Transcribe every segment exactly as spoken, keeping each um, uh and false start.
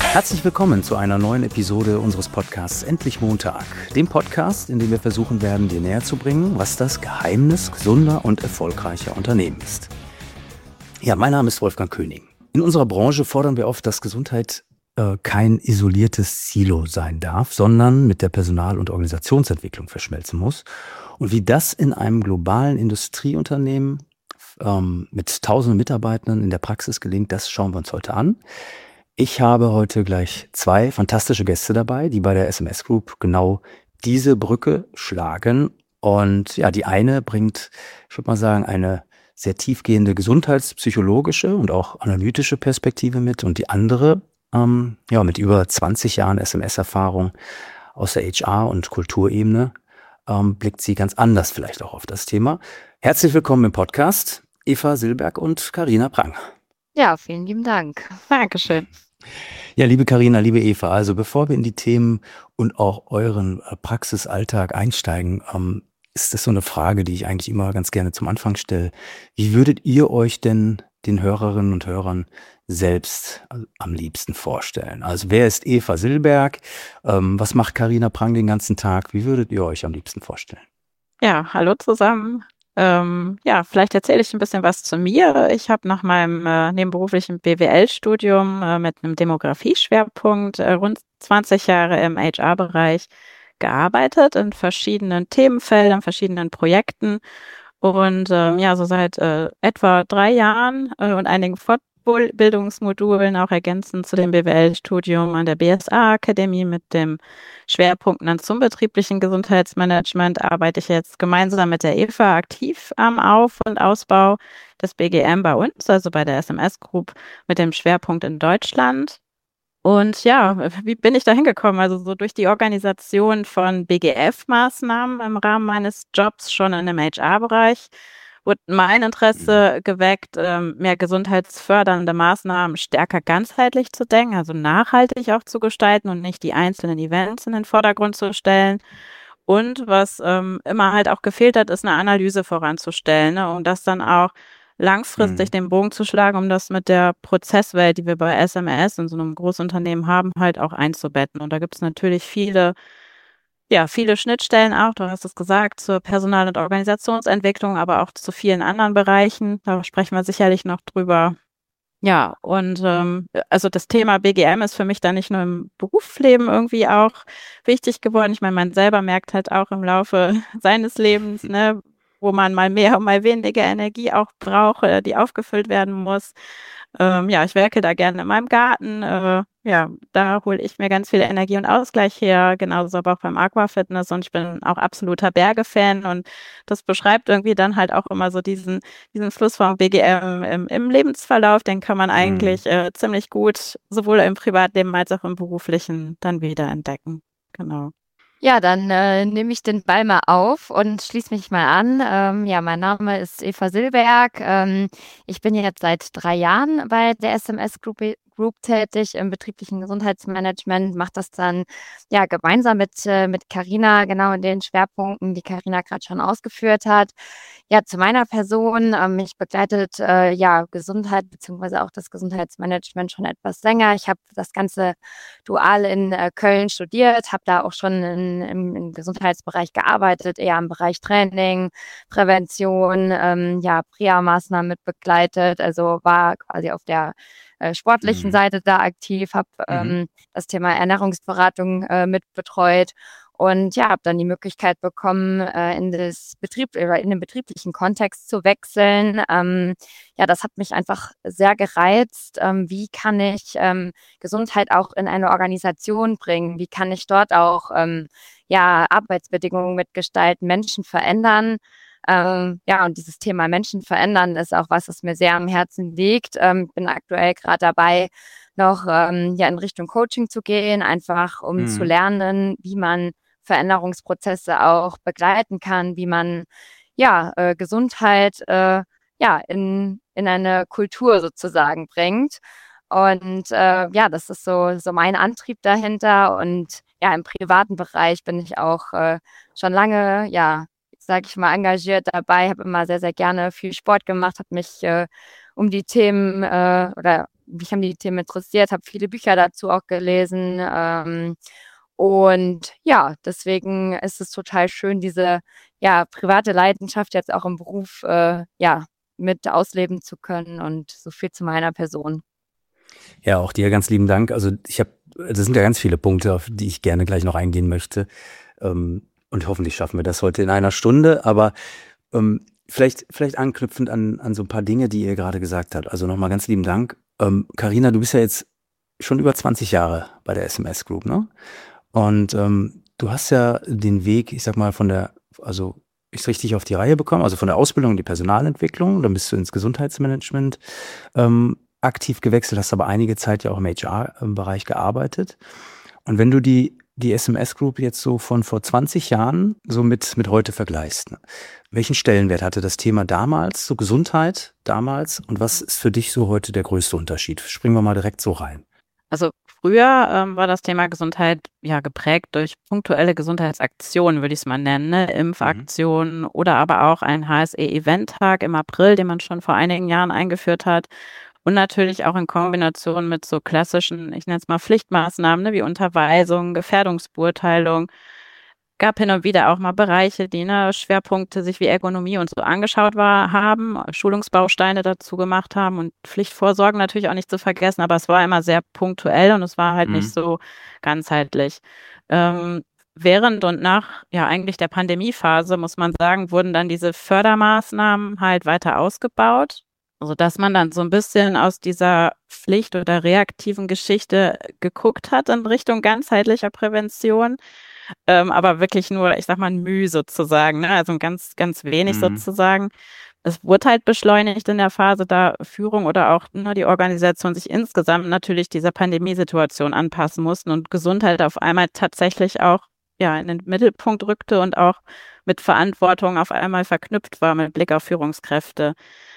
Herzlich willkommen zu einer neuen Episode unseres Podcasts Endlich Montag, dem Podcast, in dem wir versuchen werden, dir näher zu bringen, was das Geheimnis gesunder und erfolgreicher Unternehmen ist. Ja, mein Name ist Wolfgang König. In unserer Branche fordern wir oft, dass Gesundheit äh, kein isoliertes Silo sein darf, sondern mit der Personal- und Organisationsentwicklung verschmelzen muss. Und wie das in einem globalen Industrieunternehmen ähm, mit tausenden Mitarbeitern in der Praxis gelingt, das schauen wir uns heute an. Ich habe heute gleich zwei fantastische Gäste dabei, die bei der S M S Group genau diese Brücke schlagen. Und ja, die eine bringt, ich würde mal sagen, eine sehr tiefgehende gesundheitspsychologische und auch analytische Perspektive mit. Und die andere, ähm, ja, mit über zwanzig Jahren S M S-Erfahrung aus der H R- und Kulturebene, ähm, blickt sie ganz anders vielleicht auch auf das Thema. Herzlich willkommen im Podcast, Eva Silberg und Carina Prang. Ja, vielen lieben Dank. Dankeschön. Ja, liebe Carina, liebe Eva, also bevor wir in die Themen und auch euren äh, Praxisalltag einsteigen, ähm, ist das so eine Frage, die ich eigentlich immer ganz gerne zum Anfang stelle. Wie würdet ihr euch denn den Hörerinnen und Hörern selbst äh, am liebsten vorstellen? Also wer ist Eva Silberg? Ähm, was macht Carina Prang den ganzen Tag? Wie würdet ihr euch am liebsten vorstellen? Ja, hallo zusammen. Ähm, ja, vielleicht erzähle ich ein bisschen was zu mir. Ich habe nach meinem äh, nebenberuflichen B W L-Studium äh, mit einem Demografieschwerpunkt äh, rund zwanzig Jahre im H R-Bereich gearbeitet, in verschiedenen Themenfeldern, verschiedenen Projekten. Und ähm, ja, so seit äh, etwa drei Jahren äh, und einigen Fortbildungsmodulen auch ergänzend zu dem B W L-Studium an der B S A-Akademie mit dem Schwerpunkt dann zum betrieblichen Gesundheitsmanagement arbeite ich jetzt gemeinsam mit der Eva aktiv am Auf- und Ausbau des B G M bei uns, also bei der S M S Group mit dem Schwerpunkt in Deutschland. Und ja, wie bin ich da hingekommen? Also so durch die Organisation von B G F-Maßnahmen im Rahmen meines Jobs schon in dem H R-Bereich wurde mein Interesse geweckt, ähm, mehr gesundheitsfördernde Maßnahmen stärker ganzheitlich zu denken, also nachhaltig auch zu gestalten und nicht die einzelnen Events in den Vordergrund zu stellen. Und was ähm, immer halt auch gefehlt hat, ist eine Analyse voranzustellen, ne? Um das dann auch langfristig Mhm. den Bogen zu schlagen, um das mit der Prozesswelt, die wir bei S M S in so einem Großunternehmen haben, halt auch einzubetten. Und da gibt es natürlich viele, ja, viele Schnittstellen auch, du hast es gesagt, zur Personal- und Organisationsentwicklung, aber auch zu vielen anderen Bereichen. Da sprechen wir sicherlich noch drüber. Ja, und ähm, also das Thema B G M ist für mich da nicht nur im Berufsleben irgendwie auch wichtig geworden. Ich meine, man selber merkt halt auch im Laufe seines Lebens, ne, wo man mal mehr und mal weniger Energie auch braucht, äh, die aufgefüllt werden muss. Ähm, ja, ich werke da gerne in meinem Garten. Äh, ja, da hole ich mir ganz viel Energie und Ausgleich her, genauso aber auch beim Aquafitness und ich bin auch absoluter Berge-Fan und das beschreibt irgendwie dann halt auch immer so diesen diesen Fluss vom B G M im, im Lebensverlauf, den kann man Mhm. eigentlich äh, ziemlich gut sowohl im Privatleben als auch im beruflichen dann wieder entdecken. Genau. Ja, dann äh, nehme ich den Ball mal auf und schließe mich mal an. Ähm, ja, mein Name ist Eva Silberg. Ähm, ich bin jetzt seit drei Jahren bei der S M S Group, Group tätig im betrieblichen Gesundheitsmanagement, mache das dann ja gemeinsam mit äh, mit Carina, genau in den Schwerpunkten, die Carina gerade schon ausgeführt hat. Ja, zu meiner Person. Ähm, mich begleitet äh, ja Gesundheit beziehungsweise auch das Gesundheitsmanagement schon etwas länger. Ich habe das Ganze dual in äh, Köln studiert, habe da auch schon in, im, im Gesundheitsbereich gearbeitet, eher im Bereich Training, Prävention, ähm, ja, P R I A-Maßnahmen mit begleitet, also war quasi auf der äh, sportlichen Mhm. Seite da aktiv, habe Mhm. ähm, das Thema Ernährungsberatung äh, mit betreut und ja, habe dann die Möglichkeit bekommen, äh, in das Betrieb oder in den betrieblichen Kontext zu wechseln. Ähm, ja, das hat mich einfach sehr gereizt. Ähm, wie kann ich ähm, Gesundheit auch in eine Organisation bringen? Wie kann ich dort auch ähm, ja, Arbeitsbedingungen mitgestalten, Menschen verändern? Ähm, ja, und dieses Thema Menschen verändern ist auch was, was mir sehr am Herzen liegt. Ähm, bin aktuell gerade dabei, noch ähm, ja in Richtung Coaching zu gehen, einfach um zu Mhm. lernen, wie man Veränderungsprozesse auch begleiten kann, wie man ja äh, Gesundheit äh, ja in in eine Kultur sozusagen bringt. Und äh, ja, das ist so, so mein Antrieb dahinter. Und ja, im privaten Bereich bin ich auch äh, schon lange, ja, sage ich mal, engagiert dabei, habe immer sehr, sehr gerne viel Sport gemacht, habe mich äh, um die Themen äh, oder mich haben die Themen interessiert, habe viele Bücher dazu auch gelesen. Ähm, und ja, deswegen ist es total schön, diese ja, private Leidenschaft jetzt auch im Beruf äh, ja, mit ausleben zu können und so viel zu meiner Person. Ja, auch dir ganz lieben Dank. Also ich habe, das sind ja ganz viele Punkte, auf die ich gerne gleich noch eingehen möchte. Ähm, und hoffentlich schaffen wir das heute in einer Stunde. Aber ähm, vielleicht, vielleicht anknüpfend an, an so ein paar Dinge, die ihr gerade gesagt habt. Also nochmal ganz lieben Dank. Ähm, Carina, du bist ja jetzt schon über zwanzig Jahre bei der S M S Group, ne? Und ähm, du hast ja den Weg, ich sag mal, von der, also ich richtig auf die Reihe bekommen, also von der Ausbildung in die Personalentwicklung, dann bist du ins Gesundheitsmanagement ähm, aktiv gewechselt, hast aber einige Zeit ja auch im H R-Bereich gearbeitet. Und wenn du die, die S M S Group jetzt so von vor zwanzig Jahren so mit, mit heute vergleichst, ne? Welchen Stellenwert hatte das Thema damals, so Gesundheit damals, und was ist für dich so heute der größte Unterschied? Springen wir mal direkt so rein. Also früher ähm, war das Thema Gesundheit ja geprägt durch punktuelle Gesundheitsaktionen, würde ich es mal nennen, ne? Impfaktionen oder aber auch ein H S E-Event-Tag im April, den man schon vor einigen Jahren eingeführt hat. Und natürlich auch in Kombination mit so klassischen, ich nenne es mal Pflichtmaßnahmen, ne, wie Unterweisung, Gefährdungsbeurteilung. Gab hin und wieder auch mal Bereiche, die ne, Schwerpunkte sich wie Ergonomie und so angeschaut war, haben, Schulungsbausteine dazu gemacht haben und Pflichtvorsorgen natürlich auch nicht zu vergessen, aber es war immer sehr punktuell und es war halt Mhm. nicht so ganzheitlich. Ähm, während und nach ja eigentlich der Pandemiephase, muss man sagen, wurden dann diese Fördermaßnahmen halt weiter ausgebaut. Also, dass man dann so ein bisschen aus dieser Pflicht- oder reaktiven Geschichte geguckt hat in Richtung ganzheitlicher Prävention, ähm, aber wirklich nur, ich sag mal, ein Mühe sozusagen, ne? Also ganz, ganz wenig Mhm. sozusagen. Es wurde halt beschleunigt in der Phase, da Führung oder auch ne, die Organisation sich insgesamt natürlich dieser Pandemiesituation anpassen mussten und Gesundheit auf einmal tatsächlich auch ja in den Mittelpunkt rückte und auch mit Verantwortung auf einmal verknüpft war mit Blick auf Führungskräfte.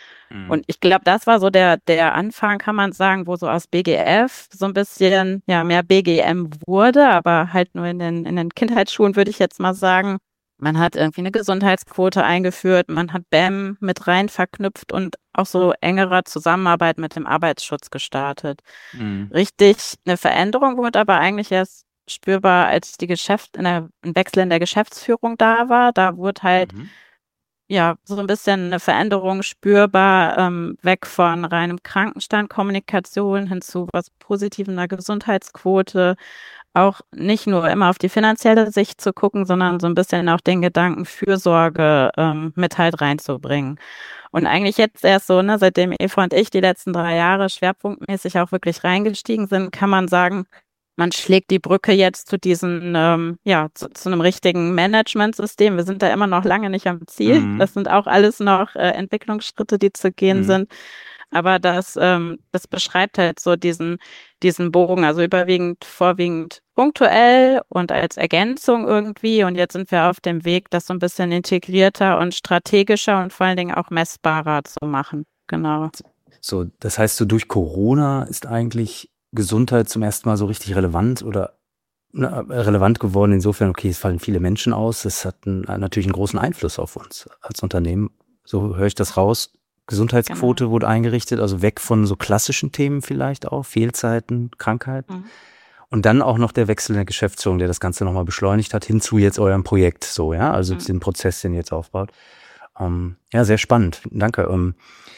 Und ich glaube, das war so der, der Anfang, kann man sagen, wo so aus B G F so ein bisschen, ja, mehr B G M wurde, aber halt nur in den, in den Kindheitsschulen, würde ich jetzt mal sagen. Man hat irgendwie eine Gesundheitsquote eingeführt, man hat B A M mit rein verknüpft und auch so engerer Zusammenarbeit mit dem Arbeitsschutz gestartet. Mhm. Richtig eine Veränderung wurde aber eigentlich erst spürbar, als die Geschäft, in der, ein Wechsel in der Geschäftsführung da war. Da wurde halt Mhm. ja, so ein bisschen eine Veränderung spürbar, ähm, weg von reinem Krankenstand, Kommunikation hin zu was Positivem, einer Gesundheitsquote. Auch nicht nur immer auf die finanzielle Sicht zu gucken, sondern so ein bisschen auch den Gedanken Fürsorge ähm, mit halt reinzubringen. Und eigentlich jetzt erst so, ne, seitdem Eva und ich die letzten drei Jahre schwerpunktmäßig auch wirklich reingestiegen sind, kann man sagen, man schlägt die Brücke jetzt zu diesen, ähm, ja, zu, zu einem richtigen Managementsystem. Wir sind da immer noch lange nicht am Ziel. Mhm. Das sind auch alles noch äh, Entwicklungsschritte, die zu gehen Mhm. sind. Aber das, ähm, das beschreibt halt so diesen, diesen Bogen, also überwiegend, vorwiegend punktuell und als Ergänzung irgendwie. Und jetzt sind wir auf dem Weg, das so ein bisschen integrierter und strategischer und vor allen Dingen auch messbarer zu machen. Genau. So, das heißt, so durch Corona ist eigentlich Gesundheit zum ersten Mal so richtig relevant oder ne, relevant geworden. Insofern, okay, es fallen viele Menschen aus. Es hat einen, natürlich einen großen Einfluss auf uns als Unternehmen. So höre ich das raus. Gesundheitsquote wurde eingerichtet, also weg von so klassischen Themen vielleicht auch, Fehlzeiten, Krankheiten. Mhm. Und dann auch noch der Wechsel in der Geschäftsführung, der das Ganze nochmal beschleunigt hat, hinzu jetzt eurem Projekt, so, ja, also Mhm. den Prozess, den ihr jetzt aufbaut. Ähm, ja, sehr spannend. Danke. Ähm,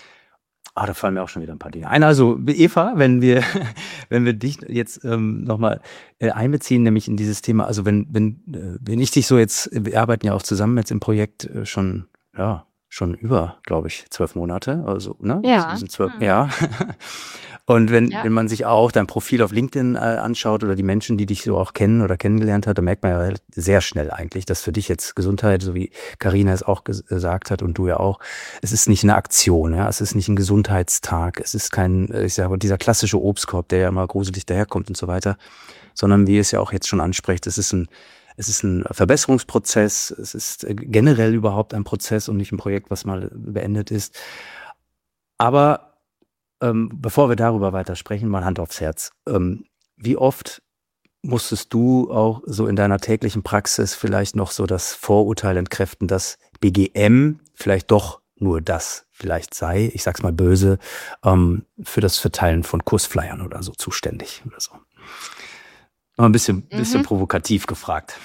Ah, da fallen mir auch schon wieder ein paar Dinge ein. Also Eva, wenn wir, wenn wir dich jetzt ähm, nochmal äh, einbeziehen, nämlich in dieses Thema, also wenn, wenn, äh, wenn ich dich so jetzt, wir arbeiten ja auch zusammen jetzt im Projekt äh, schon, ja, schon über, glaube ich, zwölf Monate, also, ne? Ja. Das sind zwölf, Mhm. ja. Und wenn, Ja. wenn man sich auch dein Profil auf LinkedIn äh, anschaut oder die Menschen, die dich so auch kennen oder kennengelernt hat, dann merkt man ja sehr schnell eigentlich, dass für dich jetzt Gesundheit, so wie Carina es auch ges- gesagt hat und du ja auch, es ist nicht eine Aktion, ja, es ist nicht ein Gesundheitstag, es ist kein, äh, ich sage, dieser klassische Obstkorb, der ja mal gruselig daherkommt und so weiter, sondern wie es ja auch jetzt schon anspricht, es ist ein, es ist ein Verbesserungsprozess, es ist äh, generell überhaupt ein Prozess und nicht ein Projekt, was mal beendet ist. Aber ähm, bevor wir darüber weiter sprechen, mal Hand aufs Herz. Ähm, wie oft musstest du auch so in deiner täglichen Praxis vielleicht noch so das Vorurteil entkräften, dass B G M vielleicht doch nur das vielleicht sei, ich sag's mal böse, ähm, für das Verteilen von Kursflyern oder so zuständig oder so. Mal ein bisschen, bisschen Mhm. provokativ gefragt.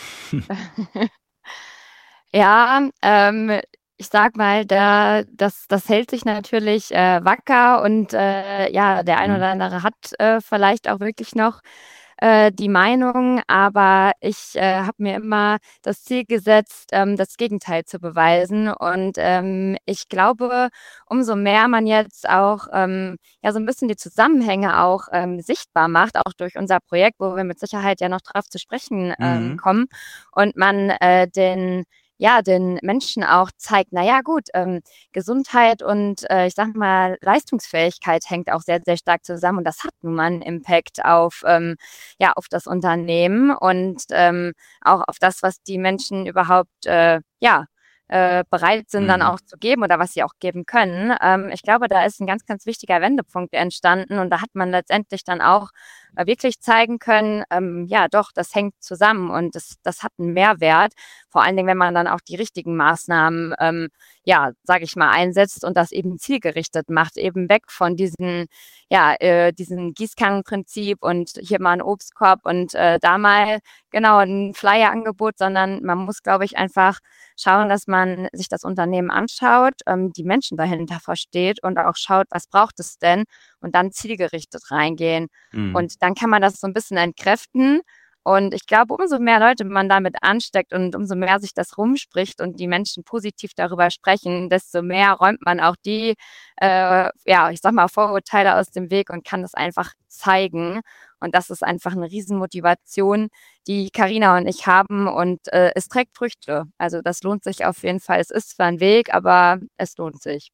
Ja, ähm, ich sag mal, da, das, das hält sich natürlich äh, wacker und äh, ja, der ein Mhm. oder andere hat äh, vielleicht auch wirklich noch äh, die Meinung, aber ich äh, habe mir immer das Ziel gesetzt, ähm, das Gegenteil zu beweisen. Und ähm, ich glaube, umso mehr man jetzt auch ähm, ja so ein bisschen die Zusammenhänge auch ähm, sichtbar macht, auch durch unser Projekt, wo wir mit Sicherheit ja noch drauf zu sprechen ähm, Mhm. kommen, und man äh, den ja, den Menschen auch zeigt, na ja, gut, ähm, Gesundheit und äh, ich sag mal, Leistungsfähigkeit hängt auch sehr, sehr stark zusammen und das hat nun mal einen Impact auf, ähm, ja, auf das Unternehmen und ähm, auch auf das, was die Menschen überhaupt, äh, ja, äh, bereit sind dann Mhm. auch zu geben oder was sie auch geben können. Ähm, ich glaube, da ist ein ganz, ganz wichtiger Wendepunkt entstanden und da hat man letztendlich dann auch äh, wirklich zeigen können, ähm, ja, doch, das hängt zusammen und das, das hat einen Mehrwert. Vor allen Dingen, wenn man dann auch die richtigen Maßnahmen, ähm, ja, sage ich mal, einsetzt und das eben zielgerichtet macht, eben weg von diesen, ja, äh, diesen Gießkannenprinzip und hier mal ein Obstkorb und äh, da mal genau ein Flyer-Angebot, sondern man muss, glaube ich, einfach schauen, dass man sich das Unternehmen anschaut, ähm, die Menschen dahinter versteht und auch schaut, was braucht es denn und dann zielgerichtet reingehen. Mhm. Und dann kann man das so ein bisschen entkräften. Und ich glaube, umso mehr Leute man damit ansteckt und umso mehr sich das rumspricht und die Menschen positiv darüber sprechen, desto mehr räumt man auch die, äh, ja, ich sag mal, Vorurteile aus dem Weg und kann das einfach zeigen. Und das ist einfach eine Riesenmotivation, die Carina und ich haben und äh, es trägt Früchte. Also das lohnt sich auf jeden Fall. Es ist zwar ein Weg, aber es lohnt sich.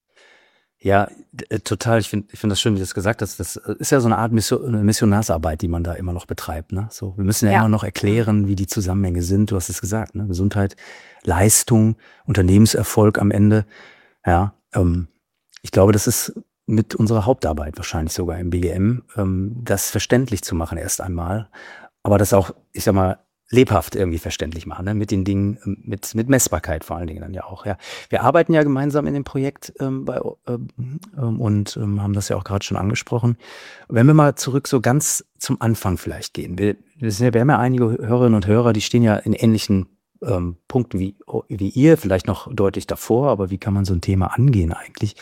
Ja, d- äh, total. Ich finde ich finde das schön, wie du das gesagt hast. Das äh, ist ja so eine Art Mission, eine Missionarsarbeit, die man da immer noch betreibt. Ne? So, wir müssen ja Ja. immer noch erklären, wie die Zusammenhänge sind. Du hast es gesagt, ne? Gesundheit, Leistung, Unternehmenserfolg am Ende. Ja, ähm, ich glaube, das ist mit unserer Hauptarbeit wahrscheinlich sogar im B G M, ähm, das verständlich zu machen erst einmal, aber das auch, ich sag mal, lebhaft irgendwie verständlich machen, ne? Mit den Dingen, ähm, mit, mit Messbarkeit vor allen Dingen dann ja auch, ja. Wir arbeiten ja gemeinsam in dem Projekt ähm, bei, ähm, ähm, und ähm, haben das ja auch gerade schon angesprochen. Wenn wir mal zurück so ganz zum Anfang vielleicht gehen. Wir, wir, sind ja, wir haben ja einige Hörerinnen und Hörer, die stehen ja in ähnlichen ähm, Punkten wie, wie ihr, vielleicht noch deutlich davor, aber wie kann man so ein Thema angehen eigentlich?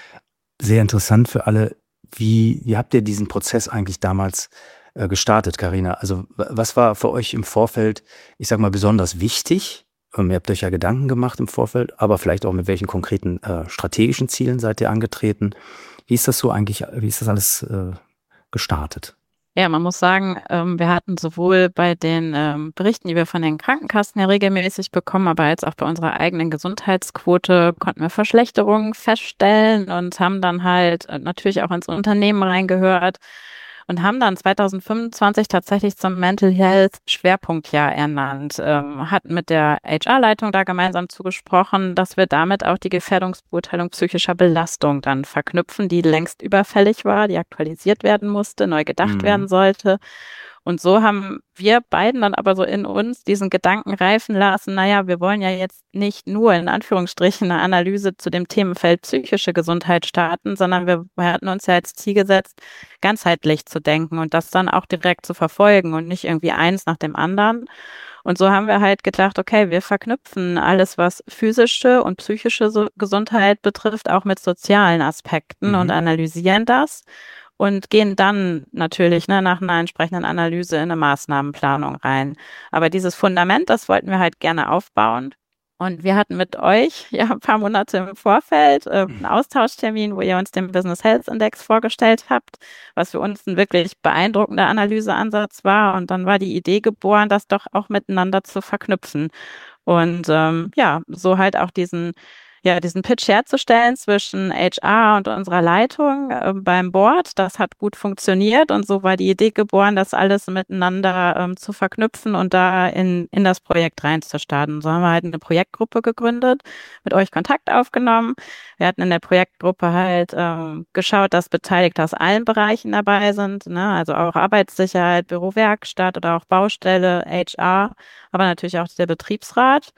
Sehr interessant für alle. Wie, wie habt ihr diesen Prozess eigentlich damals äh, gestartet, Carina? Also wa- was war für euch im Vorfeld, ich sag mal, besonders wichtig? Ähm, ihr habt euch ja Gedanken gemacht im Vorfeld, aber vielleicht auch mit welchen konkreten äh, strategischen Zielen seid ihr angetreten? Wie ist das so eigentlich, wie ist das alles äh, gestartet? Ja, man muss sagen, ähm, wir hatten sowohl bei den ähm, Berichten, die wir von den Krankenkassen ja regelmäßig bekommen, aber als auch bei unserer eigenen Gesundheitsquote konnten wir Verschlechterungen feststellen und haben dann halt äh, natürlich auch ins Unternehmen reingehört und haben dann zwanzig fünfundzwanzig tatsächlich zum Mental Health Schwerpunktjahr ernannt. Ähm, hatten mit der H R-Leitung da gemeinsam zugesprochen, dass wir damit auch die Gefährdungsbeurteilung psychischer Belastung dann verknüpfen, die längst überfällig war, die aktualisiert werden musste, neu gedacht werden Mhm. sollte. Und so haben wir beiden dann aber so in uns diesen Gedanken reifen lassen, naja, wir wollen ja jetzt nicht nur in Anführungsstrichen eine Analyse zu dem Themenfeld psychische Gesundheit starten, sondern wir, wir hatten uns ja als Ziel gesetzt, ganzheitlich zu denken und das dann auch direkt zu verfolgen und nicht irgendwie eins nach dem anderen. Und so haben wir halt gedacht, okay, wir verknüpfen alles, was physische und psychische so Gesundheit betrifft, auch mit sozialen Aspekten und Mhm. analysieren das und gehen dann natürlich ne, nach einer entsprechenden Analyse in eine Maßnahmenplanung rein. Aber dieses Fundament, das wollten wir halt gerne aufbauen. Und wir hatten mit euch ja ein paar Monate im Vorfeld äh, einen Austauschtermin, wo ihr uns den Business Health Index vorgestellt habt, was für uns ein wirklich beeindruckender Analyseansatz war. Und dann war die Idee geboren, das doch auch miteinander zu verknüpfen. Und ähm, ja, so halt auch diesen ja, diesen Pitch herzustellen zwischen H R und unserer Leitung äh, beim Board. Das hat gut funktioniert und so war die Idee geboren, das alles miteinander ähm, zu verknüpfen und da in, in das Projekt reinzustarten. So haben wir halt eine Projektgruppe gegründet, mit euch Kontakt aufgenommen. Wir hatten in der Projektgruppe halt ähm, geschaut, dass Beteiligte aus allen Bereichen dabei sind, ne? Also auch Arbeitssicherheit, Büro, Werkstatt oder auch Baustelle, H R, aber natürlich auch der Betriebsrat.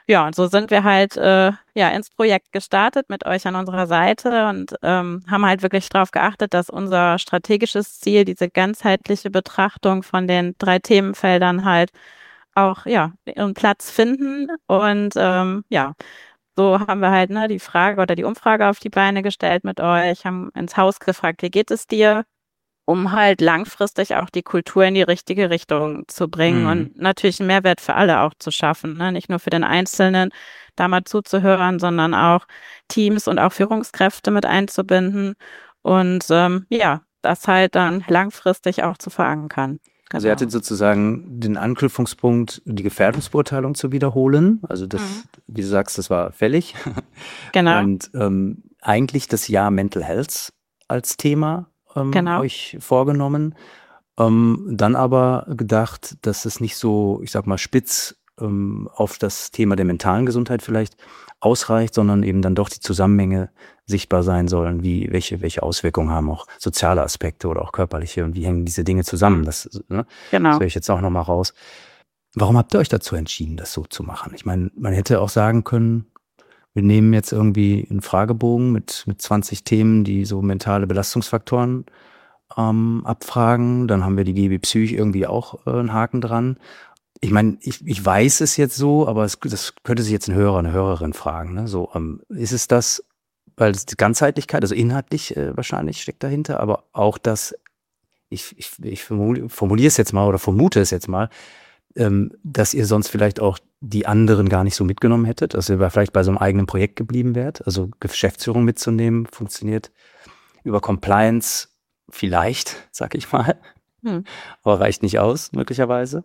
ja, und so sind wir halt äh, ja ins Projekt gestartet mit euch an unserer Seite und ähm, haben halt wirklich darauf geachtet, dass unser strategisches Ziel, diese ganzheitliche Betrachtung von den drei Themenfeldern halt auch ja ihren Platz finden. Und ähm, ja, so haben wir halt ne die Frage oder die Umfrage auf die Beine gestellt mit euch, haben ins Haus gefragt, wie geht es dir? Um halt langfristig auch die Kultur in die richtige Richtung zu bringen Mhm. und natürlich einen Mehrwert für alle auch zu schaffen, ne? Nicht nur für den Einzelnen, da mal zuzuhören, sondern auch Teams und auch Führungskräfte mit einzubinden und ähm, ja, das halt dann langfristig auch zu verankern. Also ihr Genau. hattet sozusagen den Anknüpfungspunkt, die Gefährdungsbeurteilung zu wiederholen. Also das, Mhm. wie du sagst, das war fällig. Genau, Und ähm, eigentlich das Jahr Mental Health als Thema ähm, genau. euch vorgenommen. Ähm, dann aber gedacht, dass es nicht so, ich sag mal, spitz ähm, auf das Thema der mentalen Gesundheit vielleicht ausreicht, sondern eben dann doch die Zusammenhänge sichtbar sein sollen, wie welche welche Auswirkungen haben auch soziale Aspekte oder auch körperliche und wie hängen diese Dinge zusammen. Das, ne, das Genau. höre ich jetzt auch nochmal raus. Warum habt ihr euch dazu entschieden, das so zu machen? Ich meine, man hätte auch sagen können, wir nehmen jetzt irgendwie einen Fragebogen mit mit zwanzig Themen, die so mentale Belastungsfaktoren ähm, abfragen. Dann haben wir die G B Psych irgendwie auch äh, einen Haken dran. Ich meine, ich, ich weiß es jetzt so, aber es, das könnte sich jetzt ein Hörer, eine Hörerin fragen. Ne? So, ähm, ist es das, weil es die Ganzheitlichkeit, also inhaltlich äh, wahrscheinlich steckt dahinter, aber auch das, ich, ich, ich formuliere, formuliere es jetzt mal oder vermute es jetzt mal, ähm, dass ihr sonst vielleicht auch die anderen gar nicht so mitgenommen hättet, dass ihr vielleicht bei so einem eigenen Projekt geblieben wärt. Also Geschäftsführung mitzunehmen, funktioniert über Compliance vielleicht, sag ich mal, Hm. aber reicht nicht aus, möglicherweise.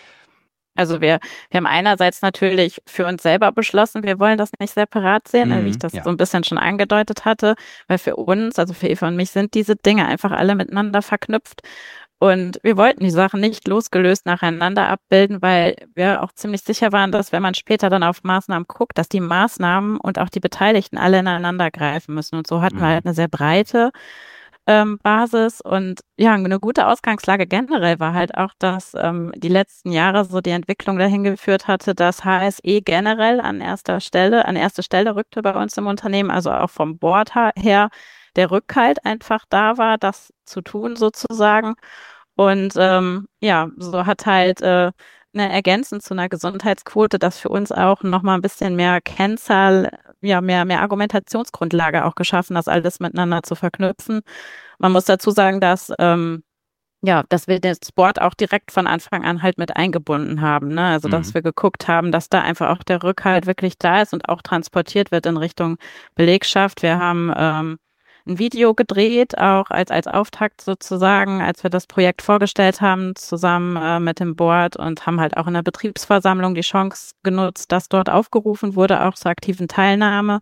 Also wir, wir haben einerseits natürlich für uns selber beschlossen, wir wollen das nicht separat sehen, Mhm, wie ich das ja. so ein bisschen schon angedeutet hatte, weil für uns, also für Eva und mich, sind diese Dinge einfach alle miteinander verknüpft. Und wir wollten die Sachen nicht losgelöst nacheinander abbilden, weil wir auch ziemlich sicher waren, dass wenn man später dann auf Maßnahmen guckt, dass die Maßnahmen und auch die Beteiligten alle ineinander greifen müssen. Und so hatten wir Mhm. halt eine sehr breite ähm, Basis und ja, eine gute Ausgangslage generell war halt auch, dass ähm, die letzten Jahre so die Entwicklung dahin geführt hatte, dass H S E generell an erster Stelle, an erste Stelle rückte bei uns im Unternehmen, also auch vom Board her der Rückhalt einfach da war, das zu tun sozusagen. Und ähm, ja, so hat halt äh, eine ergänzend zu einer Gesundheitsquote, das für uns auch nochmal ein bisschen mehr Kennzahl, ja, mehr, mehr Argumentationsgrundlage auch geschaffen, das alles miteinander zu verknüpfen. Man muss dazu sagen, dass, ähm, ja, dass wir den Sport auch direkt von Anfang an halt mit eingebunden haben, ne? Also, dass Mhm. wir geguckt haben, dass da einfach auch der Rückhalt wirklich da ist und auch transportiert wird in Richtung Belegschaft. Wir haben, ähm, ein Video gedreht, auch als, als Auftakt sozusagen, als wir das Projekt vorgestellt haben, zusammen äh, mit dem Board und haben halt auch in der Betriebsversammlung die Chance genutzt, dass dort aufgerufen wurde, auch zur aktiven Teilnahme.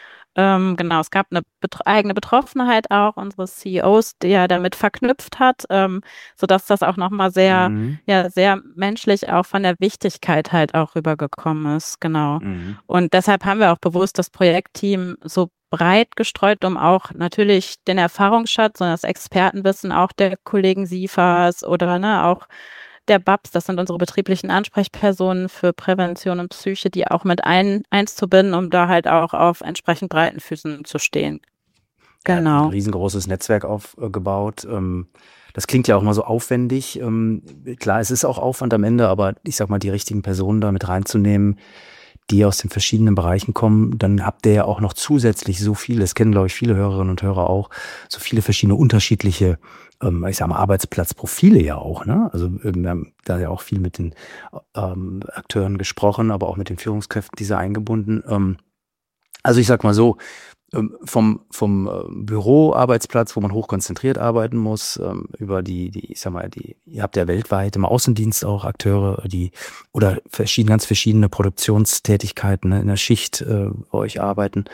Ähm, genau, es gab eine betro- eigene Betroffenheit auch unseres C E Os, der damit verknüpft hat, ähm, sodass das auch nochmal sehr, Mhm. ja, sehr menschlich auch von der Wichtigkeit halt auch rübergekommen ist. Genau. Mhm. Und deshalb haben wir auch bewusst das Projektteam so breit gestreut, um auch natürlich den Erfahrungsschatz und das Expertenwissen auch der Kollegen SIFAs oder ne, auch der B A Ps, das sind unsere betrieblichen Ansprechpersonen für Prävention und Psyche, die auch mit ein, einzubinden, um da halt auch auf entsprechend breiten Füßen zu stehen. Ja, ein Genau. riesengroßes Netzwerk aufgebaut. Ähm, das klingt ja auch mal so aufwendig. Ähm, klar, es ist auch Aufwand am Ende, aber ich sag mal, die richtigen Personen da mit reinzunehmen, die aus den verschiedenen Bereichen kommen, dann habt ihr ja auch noch zusätzlich so viele, das kennen, glaube ich, viele Hörerinnen und Hörer auch, so viele verschiedene unterschiedliche, ähm, ich sag mal, Arbeitsplatzprofile ja auch, ne? Also ähm, wir haben da ja auch viel mit den ähm, Akteuren gesprochen, aber auch mit den Führungskräften diese eingebunden. Ähm, also ich sag mal so, ähm, vom, vom äh, Büroarbeitsplatz, wo man hochkonzentriert arbeiten muss, ähm, über die, die, ich sag mal, die, ihr habt ja weltweit im Außendienst auch Akteure, die oder verschiedene, ganz verschiedene Produktionstätigkeiten, ne, in der Schicht äh, bei euch arbeiten.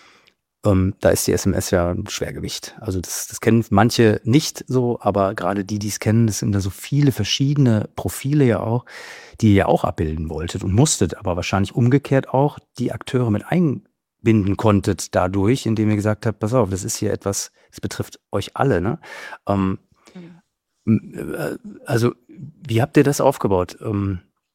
Ähm, da ist die S M S ja ein Schwergewicht. Also das, das kennen manche nicht so, aber gerade die, die es kennen, das sind da so viele verschiedene Profile ja auch, die ihr ja auch abbilden wolltet und musstet, aber wahrscheinlich umgekehrt auch die Akteure mit einbinden konntet dadurch, indem ihr gesagt habt, pass auf, das ist hier etwas, das betrifft euch alle, ne? Ähm, Mhm. m- äh, also, wie habt ihr das aufgebaut? Ähm,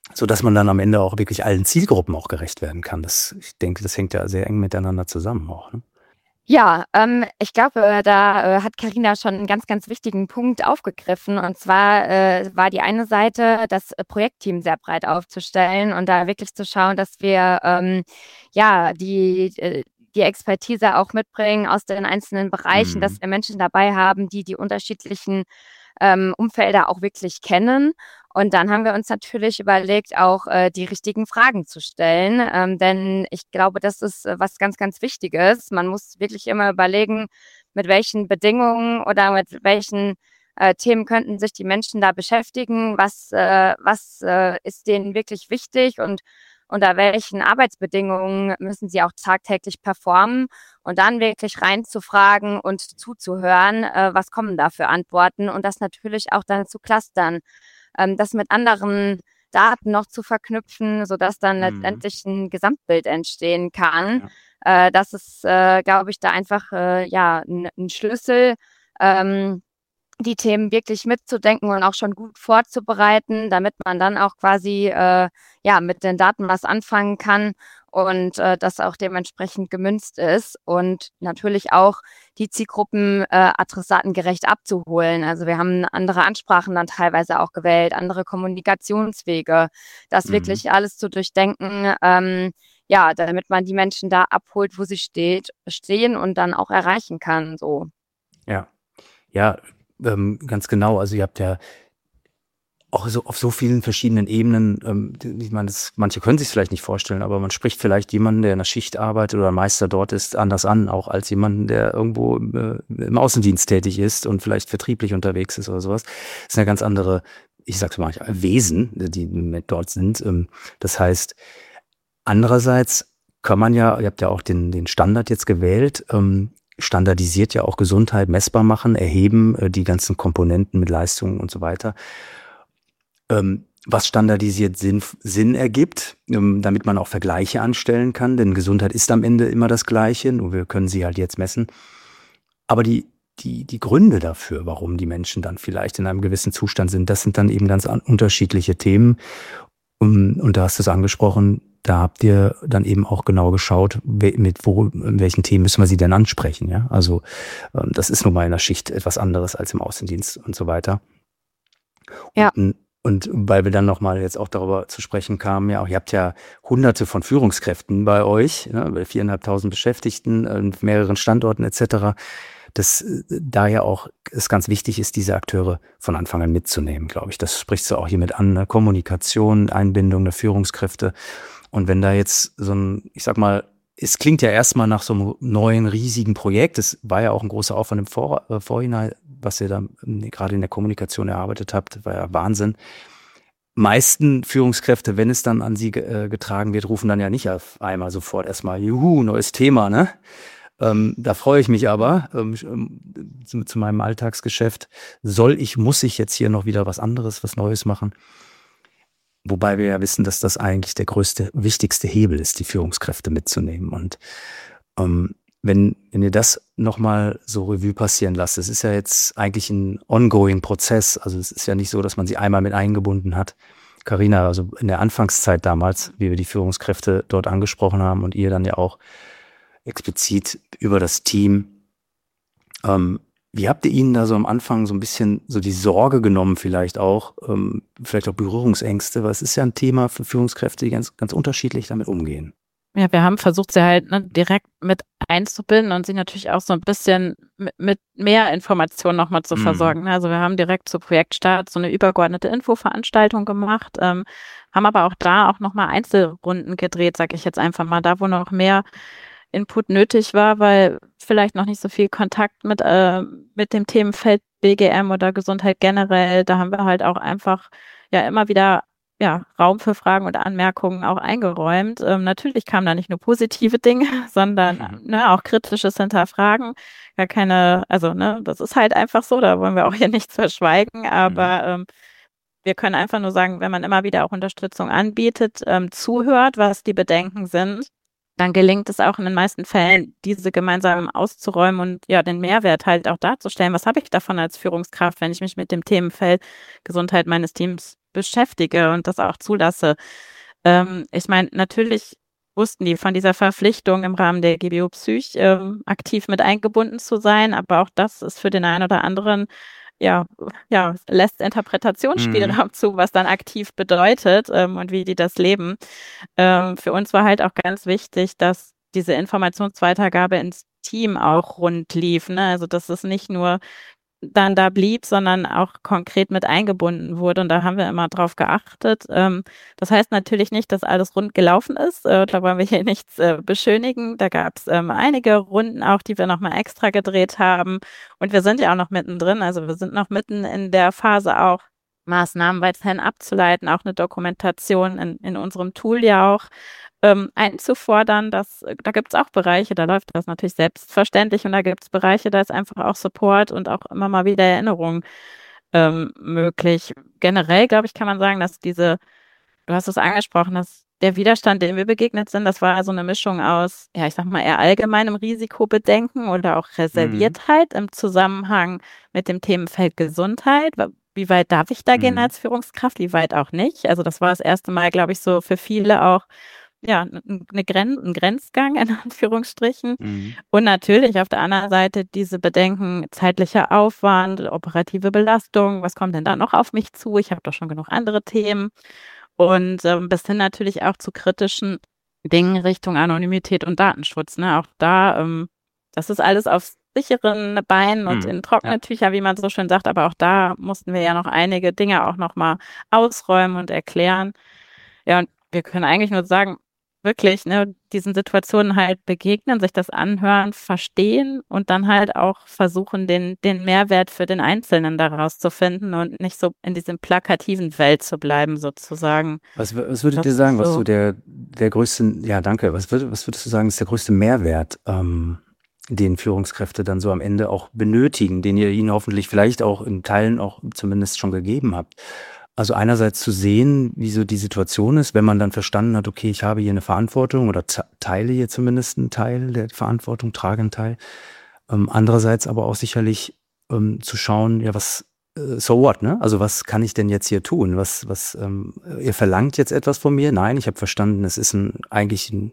sodass man dann am Ende auch wirklich allen Zielgruppen auch gerecht werden kann. Das, ich denke, das hängt ja sehr eng miteinander zusammen auch. Ne? Ja, ähm, ich glaube, da äh, hat Carina schon einen ganz, ganz wichtigen Punkt aufgegriffen. Und zwar äh, war die eine Seite, das äh, Projektteam sehr breit aufzustellen und da wirklich zu schauen, dass wir ähm, ja die äh, die Expertise auch mitbringen aus den einzelnen Bereichen, dass Mhm. wir Menschen dabei haben, die die unterschiedlichen ähm, Umfelder auch wirklich kennen. Und dann haben wir uns natürlich überlegt, auch äh, die richtigen Fragen zu stellen, ähm, denn ich glaube, das ist äh, was ganz, ganz Wichtiges. Man muss wirklich immer überlegen, mit welchen Bedingungen oder mit welchen äh, Themen könnten sich die Menschen da beschäftigen, was, äh, was äh, ist denen wirklich wichtig und unter welchen Arbeitsbedingungen müssen sie auch tagtäglich performen und dann wirklich reinzufragen und zuzuhören, äh, was kommen da für Antworten und das natürlich auch dann zu clustern, ähm, das mit anderen Daten noch zu verknüpfen, sodass dann Mhm. letztendlich ein Gesamtbild entstehen kann. Ja. Äh, das ist, äh, glaube ich, da einfach äh, ja ein, ein Schlüssel, ähm, die Themen wirklich mitzudenken und auch schon gut vorzubereiten, damit man dann auch quasi äh, ja mit den Daten was anfangen kann und äh, das auch dementsprechend gemünzt ist und natürlich auch die Zielgruppen äh, adressatengerecht abzuholen. Also wir haben andere Ansprachen dann teilweise auch gewählt, andere Kommunikationswege, das Mhm. wirklich alles zu durchdenken, ähm, ja, damit man die Menschen da abholt, wo sie steht, stehen und dann auch erreichen kann. So. Ja, ja, ähm, ganz genau. Also ihr habt ja auch so auf so vielen verschiedenen Ebenen, ähm, ich meine, das, manche können sich vielleicht nicht vorstellen, aber man spricht vielleicht jemanden, der in der Schicht arbeitet oder ein Meister dort ist, anders an, auch als jemanden, der irgendwo äh, im Außendienst tätig ist und vielleicht vertrieblich unterwegs ist oder sowas. Das ist eine ganz andere, ich sag's mal, Wesen, die mit dort sind. Ähm, das heißt, andererseits kann man ja, ihr habt ja auch den, den Standard jetzt gewählt, ähm, standardisiert ja auch Gesundheit messbar machen, erheben, äh, die ganzen Komponenten mit Leistungen und so weiter. Ähm, was standardisiert Sinn, Sinn ergibt, ähm, damit man auch Vergleiche anstellen kann, denn Gesundheit ist am Ende immer das Gleiche, nur wir können sie halt jetzt messen. Aber die, die, die Gründe dafür, warum die Menschen dann vielleicht in einem gewissen Zustand sind, das sind dann eben ganz an, unterschiedliche Themen. Und, und da hast du es angesprochen, da habt ihr dann eben auch genau geschaut, mit wo, in welchen Themen müssen wir sie denn ansprechen, ja? Also, ähm, das ist nun mal in der Schicht etwas anderes als im Außendienst und so weiter. Ja. Und, und weil wir dann nochmal jetzt auch darüber zu sprechen kamen, ja, auch ihr habt ja hunderte von Führungskräften bei euch, ne, bei viereinhalbtausend Beschäftigten, äh, mehreren Standorten et cetera. Das äh, da ja auch es ganz wichtig ist, diese Akteure von Anfang an mitzunehmen, glaube ich. Das sprichst du auch hiermit an, ne? Kommunikation, Einbindung der Führungskräfte. Und wenn da jetzt so ein, ich sag mal, es klingt ja erstmal nach so einem neuen, riesigen Projekt. Es war ja auch ein großer Aufwand im Vor äh, Vorhinein, was ihr da äh, gerade in der Kommunikation erarbeitet habt, war ja Wahnsinn. Meisten Führungskräfte, wenn es dann an sie äh, getragen wird, rufen dann ja nicht auf einmal sofort erstmal, juhu, neues Thema, ne? Ähm, da freue ich mich aber ähm, zu, zu meinem Alltagsgeschäft. Soll ich, muss ich jetzt hier noch wieder was anderes, was Neues machen? Wobei wir ja wissen, dass das eigentlich der größte, wichtigste Hebel ist, die Führungskräfte mitzunehmen. Und ähm, wenn, wenn ihr das nochmal so Revue passieren lasst, es ist ja jetzt eigentlich ein ongoing Prozess. Also es ist ja nicht so, dass man sie einmal mit eingebunden hat. Carina, also in der Anfangszeit damals, wie wir die Führungskräfte dort angesprochen haben und ihr dann ja auch explizit über das Team. Ähm, wie habt ihr ihnen da so am Anfang so ein bisschen so die Sorge genommen, vielleicht auch, ähm, vielleicht auch Berührungsängste, weil es ist ja ein Thema für Führungskräfte, die ganz, ganz unterschiedlich damit umgehen. Ja, wir haben versucht, sie halt ne, direkt mit einzubinden und sie natürlich auch so ein bisschen mit, mit mehr Informationen nochmal zu Mhm. versorgen. Also wir haben direkt zu Projektstart so eine übergeordnete Infoveranstaltung gemacht, ähm, haben aber auch da auch nochmal Einzelrunden gedreht, sage ich jetzt einfach mal, da wo noch mehr Input nötig war, weil vielleicht noch nicht so viel Kontakt mit, äh, mit dem Themenfeld B G M oder Gesundheit generell, da haben wir halt auch einfach ja immer wieder ja, Raum für Fragen und Anmerkungen auch eingeräumt. Ähm, natürlich kamen da nicht nur positive Dinge, sondern Mhm. ne, auch kritisches Hinterfragen. Gar keine, also ne, das ist halt einfach so, da wollen wir auch hier nichts verschweigen, aber Mhm. ähm, wir können einfach nur sagen, wenn man immer wieder auch Unterstützung anbietet, ähm, zuhört, was die Bedenken sind, dann gelingt es auch in den meisten Fällen, diese gemeinsam auszuräumen und ja, den Mehrwert halt auch darzustellen. Was habe ich davon als Führungskraft, wenn ich mich mit dem Themenfeld Gesundheit meines Teams beschäftige und das auch zulasse. Ähm, ich meine, natürlich wussten die von dieser Verpflichtung im Rahmen der G B O Psych ähm, aktiv mit eingebunden zu sein, aber auch das ist für den einen oder anderen, ja, ja, lässt Interpretationsspielraum mhm. zu, was dann aktiv bedeutet ähm, und wie die das leben. Ähm, für uns war halt auch ganz wichtig, dass diese Informationsweitergabe ins Team auch rund lief, ne? Also dass es nicht nur dann da blieb, sondern auch konkret mit eingebunden wurde. Und da haben wir immer drauf geachtet. Ähm, das heißt natürlich nicht, dass alles rund gelaufen ist. Äh, da wollen wir hier nichts äh, beschönigen. Da gab es ähm, einige Runden auch, die wir nochmal extra gedreht haben. Und wir sind ja auch noch mittendrin. Also wir sind noch mitten in der Phase auch, Maßnahmen weiterhin abzuleiten, auch eine Dokumentation in, in unserem Tool ja auch ähm, einzufordern. Dass, da gibt es auch Bereiche, da läuft das natürlich selbstverständlich und da gibt es Bereiche, da ist einfach auch Support und auch immer mal wieder Erinnerung ähm, möglich. Generell, glaube ich, kann man sagen, dass diese, du hast es angesprochen, dass der Widerstand, dem wir begegnet sind, das war also eine Mischung aus, ja, ich sag mal, eher allgemeinem Risikobedenken oder auch Reserviertheit mhm. im Zusammenhang mit dem Themenfeld Gesundheit. Wie weit darf ich da gehen mhm. als Führungskraft, wie weit auch nicht? Also das war das erste Mal, glaube ich, so für viele auch, ja, eine Gren- ein Grenzgang in Anführungsstrichen. Mhm. Und natürlich auf der anderen Seite diese Bedenken, zeitlicher Aufwand, operative Belastung, was kommt denn da noch auf mich zu? Ich habe doch schon genug andere Themen. Und ähm, bis hin natürlich auch zu kritischen Dingen Richtung Anonymität und Datenschutz. Ne? Auch da, ähm, das ist alles auf sicheren Beinen und mhm. in trockene ja. Tücher, wie man so schön sagt. Aber auch da mussten wir ja noch einige Dinge auch nochmal ausräumen und erklären. Ja, und wir können eigentlich nur sagen, wirklich, ne, diesen Situationen halt begegnen, sich das anhören, verstehen und dann halt auch versuchen, den, den Mehrwert für den Einzelnen daraus zu finden und nicht so in diesem plakativen Welt zu bleiben, sozusagen. Was, was würdet ihr sagen, was so der, der größte, ja, danke, was, würd, was würdest du sagen, ist der größte Mehrwert, ähm, den Führungskräfte dann so am Ende auch benötigen, den ihr ihnen hoffentlich vielleicht auch in Teilen auch zumindest schon gegeben habt? Also einerseits zu sehen, wie so die Situation ist, wenn man dann verstanden hat, okay, ich habe hier eine Verantwortung oder teile hier zumindest einen Teil der Verantwortung, trage einen Teil. Ähm, andererseits aber auch sicherlich ähm, zu schauen, ja, was, äh, so what, ne? Also was kann ich denn jetzt hier tun? Was, was, ähm, ihr verlangt jetzt etwas von mir? Nein, ich habe verstanden, es ist ein, eigentlich ein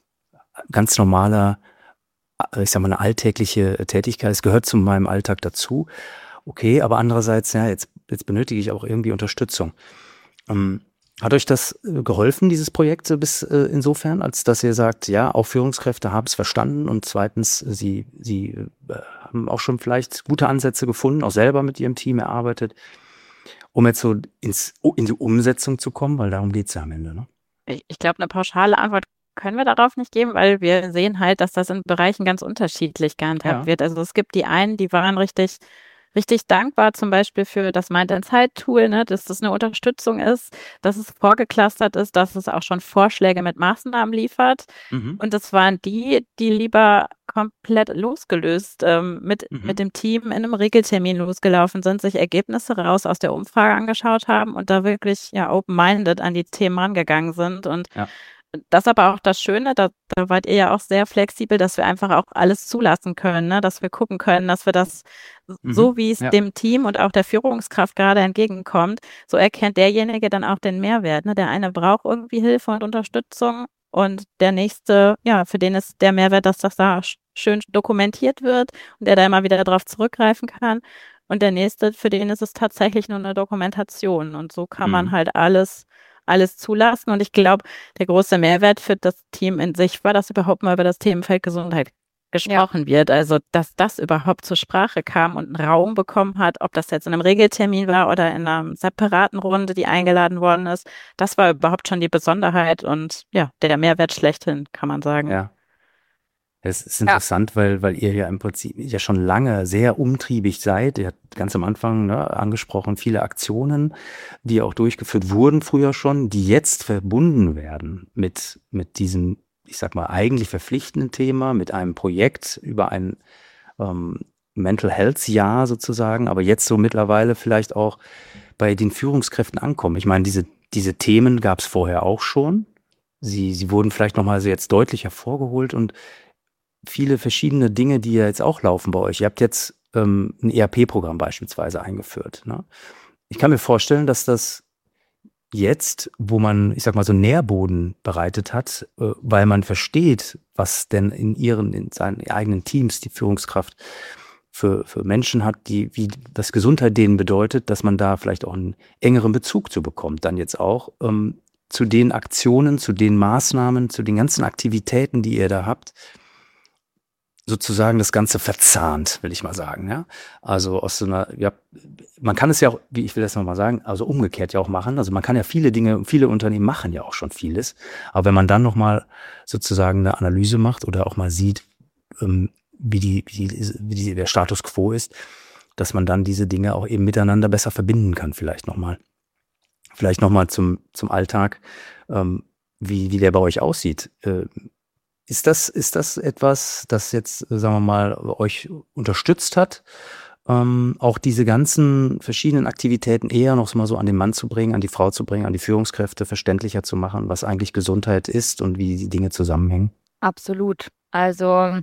ganz normaler, ich sag mal, eine alltägliche Tätigkeit. Es gehört zu meinem Alltag dazu. Okay, aber andererseits, ja, jetzt, jetzt benötige ich auch irgendwie Unterstützung. Ähm, hat euch das äh, geholfen, dieses Projekt so bis äh, insofern, als dass ihr sagt, ja, auch Führungskräfte haben es verstanden und zweitens, sie, sie äh, haben auch schon vielleicht gute Ansätze gefunden, auch selber mit ihrem Team erarbeitet, um jetzt so ins, in die Umsetzung zu kommen, weil darum geht's ja am Ende, ne? Ich, ich glaube, eine pauschale Antwort können wir darauf nicht geben, weil wir sehen halt, dass das in Bereichen ganz unterschiedlich gehandhabt ja. wird. Also es gibt die einen, die waren richtig richtig dankbar zum Beispiel für das Mind-and-Sight-Tool, ne, dass das eine Unterstützung ist, dass es vorgeclustert ist, dass es auch schon Vorschläge mit Maßnahmen liefert. Mhm. Und das waren die, die lieber komplett losgelöst ähm, mit, mhm. mit dem Team in einem Regeltermin losgelaufen sind, sich Ergebnisse raus aus der Umfrage angeschaut haben und da wirklich ja open-minded an die Themen rangegangen sind. Und ja. Das ist aber auch das Schöne, da, da wart ihr ja auch sehr flexibel, dass wir einfach auch alles zulassen können, ne? Dass wir gucken können, dass wir das mhm, so, wie es ja. dem Team und auch der Führungskraft gerade entgegenkommt, so erkennt derjenige dann auch den Mehrwert. Ne? Der eine braucht irgendwie Hilfe und Unterstützung und der nächste, ja, für den ist der Mehrwert, dass das da schön dokumentiert wird und der da immer wieder darauf zurückgreifen kann. Und der nächste, für den ist es tatsächlich nur eine Dokumentation. Und so kann mhm. man halt alles alles zulassen. Und ich glaube, der große Mehrwert für das Team in sich war, dass überhaupt mal über das Themenfeld Gesundheit gesprochen ja. wird. Also, dass das überhaupt zur Sprache kam und einen Raum bekommen hat, ob das jetzt in einem Regeltermin war oder in einer separaten Runde, die eingeladen worden ist. Das war überhaupt schon die Besonderheit und ja, der Mehrwert schlechthin, kann man sagen. Ja. Es ist interessant, ja. weil, weil ihr ja im Prinzip ja schon lange sehr umtriebig seid. Ihr habt ganz am Anfang ne, angesprochen, viele Aktionen, die auch durchgeführt wurden früher schon, die jetzt verbunden werden mit, mit diesem, ich sag mal, eigentlich verpflichtenden Thema, mit einem Projekt über ein ähm, Mental Health Jahr sozusagen, aber jetzt so mittlerweile vielleicht auch bei den Führungskräften ankommen. Ich meine, diese, diese Themen gab es vorher auch schon. Sie, sie wurden vielleicht nochmal so jetzt deutlich hervorgeholt und viele verschiedene Dinge, die ja jetzt auch laufen bei euch. Ihr habt jetzt ähm, ein E R P-Programm beispielsweise eingeführt. Ne? Ich kann mir vorstellen, dass das jetzt, wo man, ich sag mal, so einen Nährboden bereitet hat, äh, weil man versteht, was denn in ihren, in seinen eigenen Teams die Führungskraft für, für Menschen hat, die, wie das Gesundheit denen bedeutet, dass man da vielleicht auch einen engeren Bezug zu bekommt, dann jetzt auch ähm, zu den Aktionen, zu den Maßnahmen, zu den ganzen Aktivitäten, die ihr da habt, sozusagen das Ganze verzahnt, will ich mal sagen. Ja? Also aus so einer, ja, man kann es ja auch, wie ich will das nochmal sagen, also umgekehrt ja auch machen. Also man kann ja viele Dinge, viele Unternehmen machen ja auch schon vieles. Aber wenn man dann nochmal sozusagen eine Analyse macht oder auch mal sieht, ähm, wie, die, wie, die, wie die, der Status quo ist, dass man dann diese Dinge auch eben miteinander besser verbinden kann, vielleicht nochmal. Vielleicht nochmal zum, zum Alltag, ähm, wie, wie der bei euch aussieht. Äh, Ist das, ist das etwas, das jetzt, sagen wir mal, euch unterstützt hat, ähm, auch diese ganzen verschiedenen Aktivitäten eher noch mal so an den Mann zu bringen, an die Frau zu bringen, an die Führungskräfte verständlicher zu machen, was eigentlich Gesundheit ist und wie die Dinge zusammenhängen? Absolut. Also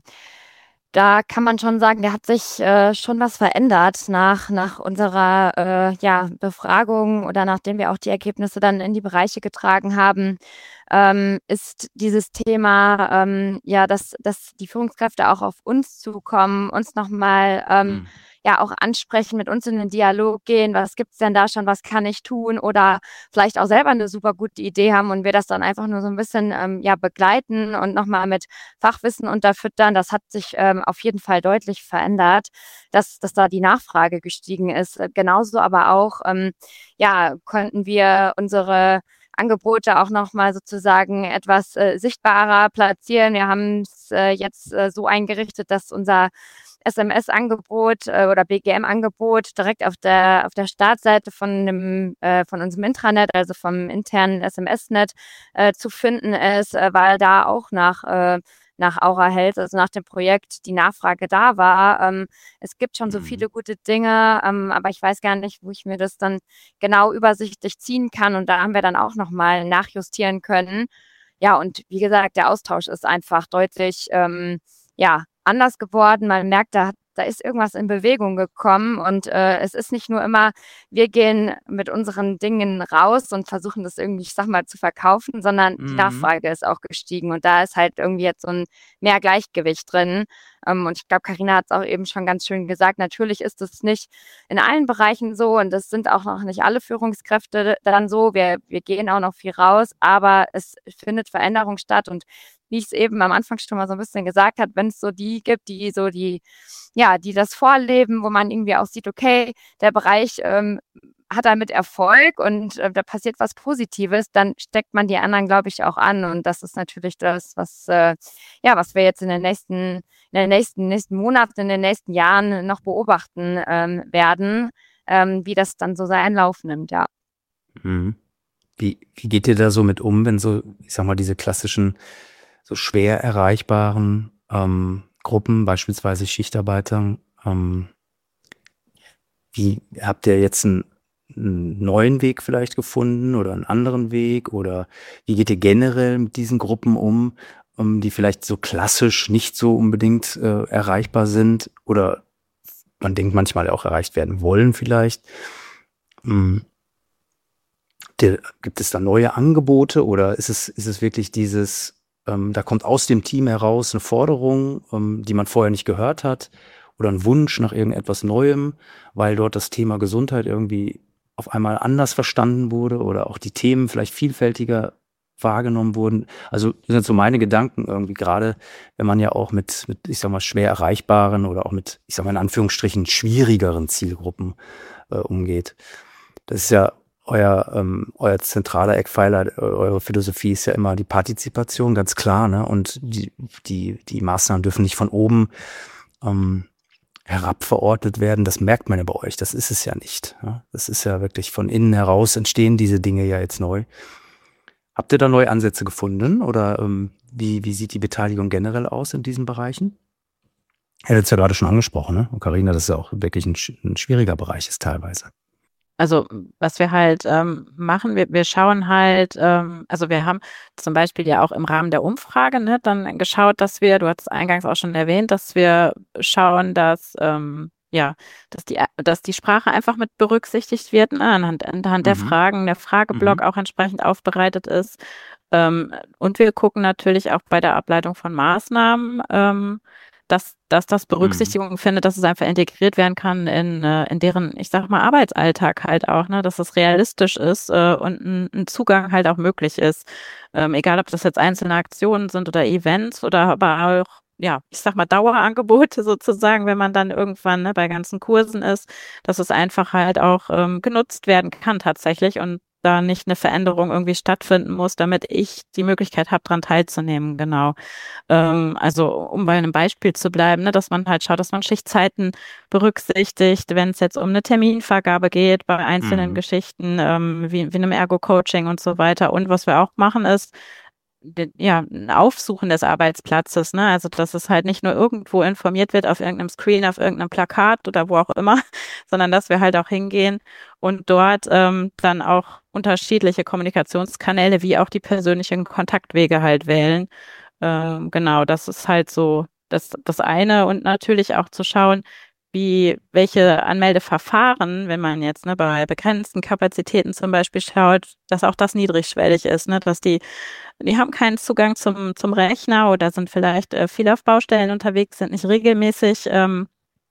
da kann man schon sagen, da hat sich äh, schon was verändert nach, nach unserer äh, ja, Befragung oder nachdem wir auch die Ergebnisse dann in die Bereiche getragen haben, ähm, ist dieses Thema, ähm, ja, dass, dass die Führungskräfte auch auf uns zukommen, uns nochmal ähm, Mhm. ja auch ansprechen, mit uns in den Dialog gehen, was gibt's denn da schon, was kann ich tun oder vielleicht auch selber eine super gute Idee haben und wir das dann einfach nur so ein bisschen ähm, ja begleiten und nochmal mit Fachwissen unterfüttern. Das hat sich ähm, auf jeden Fall deutlich verändert, dass, dass da die Nachfrage gestiegen ist. Äh, Genauso aber auch, ähm, ja, konnten wir unsere Angebote auch nochmal sozusagen etwas äh, sichtbarer platzieren. Wir haben es äh, jetzt äh, so eingerichtet, dass unser S M S-Angebot äh, oder B G M-Angebot direkt auf der auf der Startseite von dem äh, von unserem Intranet, also vom internen S M S-Net äh, zu finden ist, äh, weil da auch nach äh, nach Aura Health, also nach dem Projekt, die Nachfrage da war. Ähm, es gibt schon so Mhm. viele gute Dinge, ähm, aber ich weiß gar nicht, wo ich mir das dann genau übersichtlich ziehen kann. Und da haben wir dann auch nochmal nachjustieren können. Ja, und wie gesagt, der Austausch ist einfach deutlich, ähm, ja, anders geworden. Man merkt, da, da ist irgendwas in Bewegung gekommen und äh, es ist nicht nur immer, wir gehen mit unseren Dingen raus und versuchen das irgendwie, ich sag mal, zu verkaufen, sondern die Mhm. Nachfrage ist auch gestiegen und da ist halt irgendwie jetzt so ein mehr Gleichgewicht drin. Ähm, und ich glaube, Carina hat es auch eben schon ganz schön gesagt, natürlich ist es nicht in allen Bereichen so und es sind auch noch nicht alle Führungskräfte dann so. Wir, wir gehen auch noch viel raus, aber es findet Veränderung statt und wie ich es eben am Anfang schon mal so ein bisschen gesagt habe, wenn es so die gibt, die so die, ja, die das vorleben, wo man irgendwie auch sieht, okay, der Bereich ähm, hat damit Erfolg und äh, da passiert was Positives, dann steckt man die anderen, glaube ich, auch an. Und das ist natürlich das, was, äh, ja, was wir jetzt in den nächsten, in den nächsten, nächsten Monaten, in den nächsten Jahren noch beobachten ähm, werden, ähm, wie das dann so seinen Lauf nimmt, ja. Mhm. Wie, wie geht ihr da so mit um, wenn so, ich sag mal, diese klassischen, so schwer erreichbaren ähm, Gruppen, beispielsweise Schichtarbeiter, ähm, wie habt ihr jetzt einen, einen neuen Weg vielleicht gefunden oder einen anderen Weg oder wie geht ihr generell mit diesen Gruppen um, ähm, die vielleicht so klassisch nicht so unbedingt äh, erreichbar sind oder man denkt manchmal auch erreicht werden wollen vielleicht? Ähm, der, gibt es da neue Angebote oder ist es, ist es wirklich dieses, ähm, da kommt aus dem Team heraus eine Forderung, ähm, die man vorher nicht gehört hat oder ein Wunsch nach irgendetwas Neuem, weil dort das Thema Gesundheit irgendwie auf einmal anders verstanden wurde oder auch die Themen vielleicht vielfältiger wahrgenommen wurden. Also das sind so meine Gedanken irgendwie, gerade wenn man ja auch mit, mit, ich sag mal, schwer erreichbaren oder auch mit, ich sag mal in Anführungsstrichen, schwierigeren Zielgruppen äh, umgeht. Das ist ja euer, ähm, euer zentraler Eckpfeiler, eure Philosophie ist ja immer die Partizipation, ganz klar, ne? Und die, die, die Maßnahmen dürfen nicht von oben ähm, herab verordnet werden. Das merkt man ja bei euch. Das ist es ja nicht. Ja? Das ist ja wirklich von innen heraus entstehen diese Dinge ja jetzt neu. Habt ihr da neue Ansätze gefunden oder ähm, wie, wie sieht die Beteiligung generell aus in diesen Bereichen? Ihr hattet es ja gerade schon angesprochen, ne? Und Carina, das ist ja auch wirklich ein, ein schwieriger Bereich ist teilweise. Also was wir halt ähm, machen, wir, wir schauen halt, ähm, also wir haben zum Beispiel ja auch im Rahmen der Umfrage ne, dann geschaut, dass wir, du hast es eingangs auch schon erwähnt, dass wir schauen, dass ähm, ja, dass die, dass die Sprache einfach mit berücksichtigt wird, ne, anhand, anhand der Mhm. Fragen, der Frageblock Mhm. auch entsprechend aufbereitet ist. Ähm, und wir gucken natürlich auch bei der Ableitung von Maßnahmen, ähm, dass, dass das Mhm. Berücksichtigung findet, dass es einfach integriert werden kann in, äh, in deren, ich sag mal, Arbeitsalltag halt auch, ne, dass es realistisch ist äh, und ein, ein Zugang halt auch möglich ist. Ähm, egal, ob das jetzt einzelne Aktionen sind oder Events oder aber auch, ja, ich sag mal, Dauerangebote sozusagen, wenn man dann irgendwann, ne, bei ganzen Kursen ist, dass es einfach halt auch ähm, genutzt werden kann tatsächlich und da nicht eine Veränderung irgendwie stattfinden muss, damit ich die Möglichkeit habe, daran teilzunehmen, genau. Ähm, also um bei einem Beispiel zu bleiben, ne, dass man halt schaut, dass man Schichtzeiten berücksichtigt, wenn es jetzt um eine Terminvergabe geht, bei einzelnen Mhm. Geschichten, ähm, wie, wie einem Ergo-Coaching und so weiter. Und was wir auch machen ist, den- ja, ein Aufsuchen des Arbeitsplatzes, ne? Also, dass es halt nicht nur irgendwo informiert wird auf irgendeinem Screen, auf irgendeinem Plakat oder wo auch immer, sondern dass wir halt auch hingehen und dort ähm, dann auch unterschiedliche Kommunikationskanäle wie auch die persönlichen Kontaktwege halt wählen. Ähm, genau, das ist halt so das, das eine und natürlich auch zu schauen, wie, welche Anmeldeverfahren, wenn man jetzt ne, bei begrenzten Kapazitäten zum Beispiel schaut, dass auch das niedrigschwellig ist, ne, dass die, die haben keinen Zugang zum, zum Rechner oder sind vielleicht äh, viel auf Baustellen unterwegs, sind nicht regelmäßig ähm,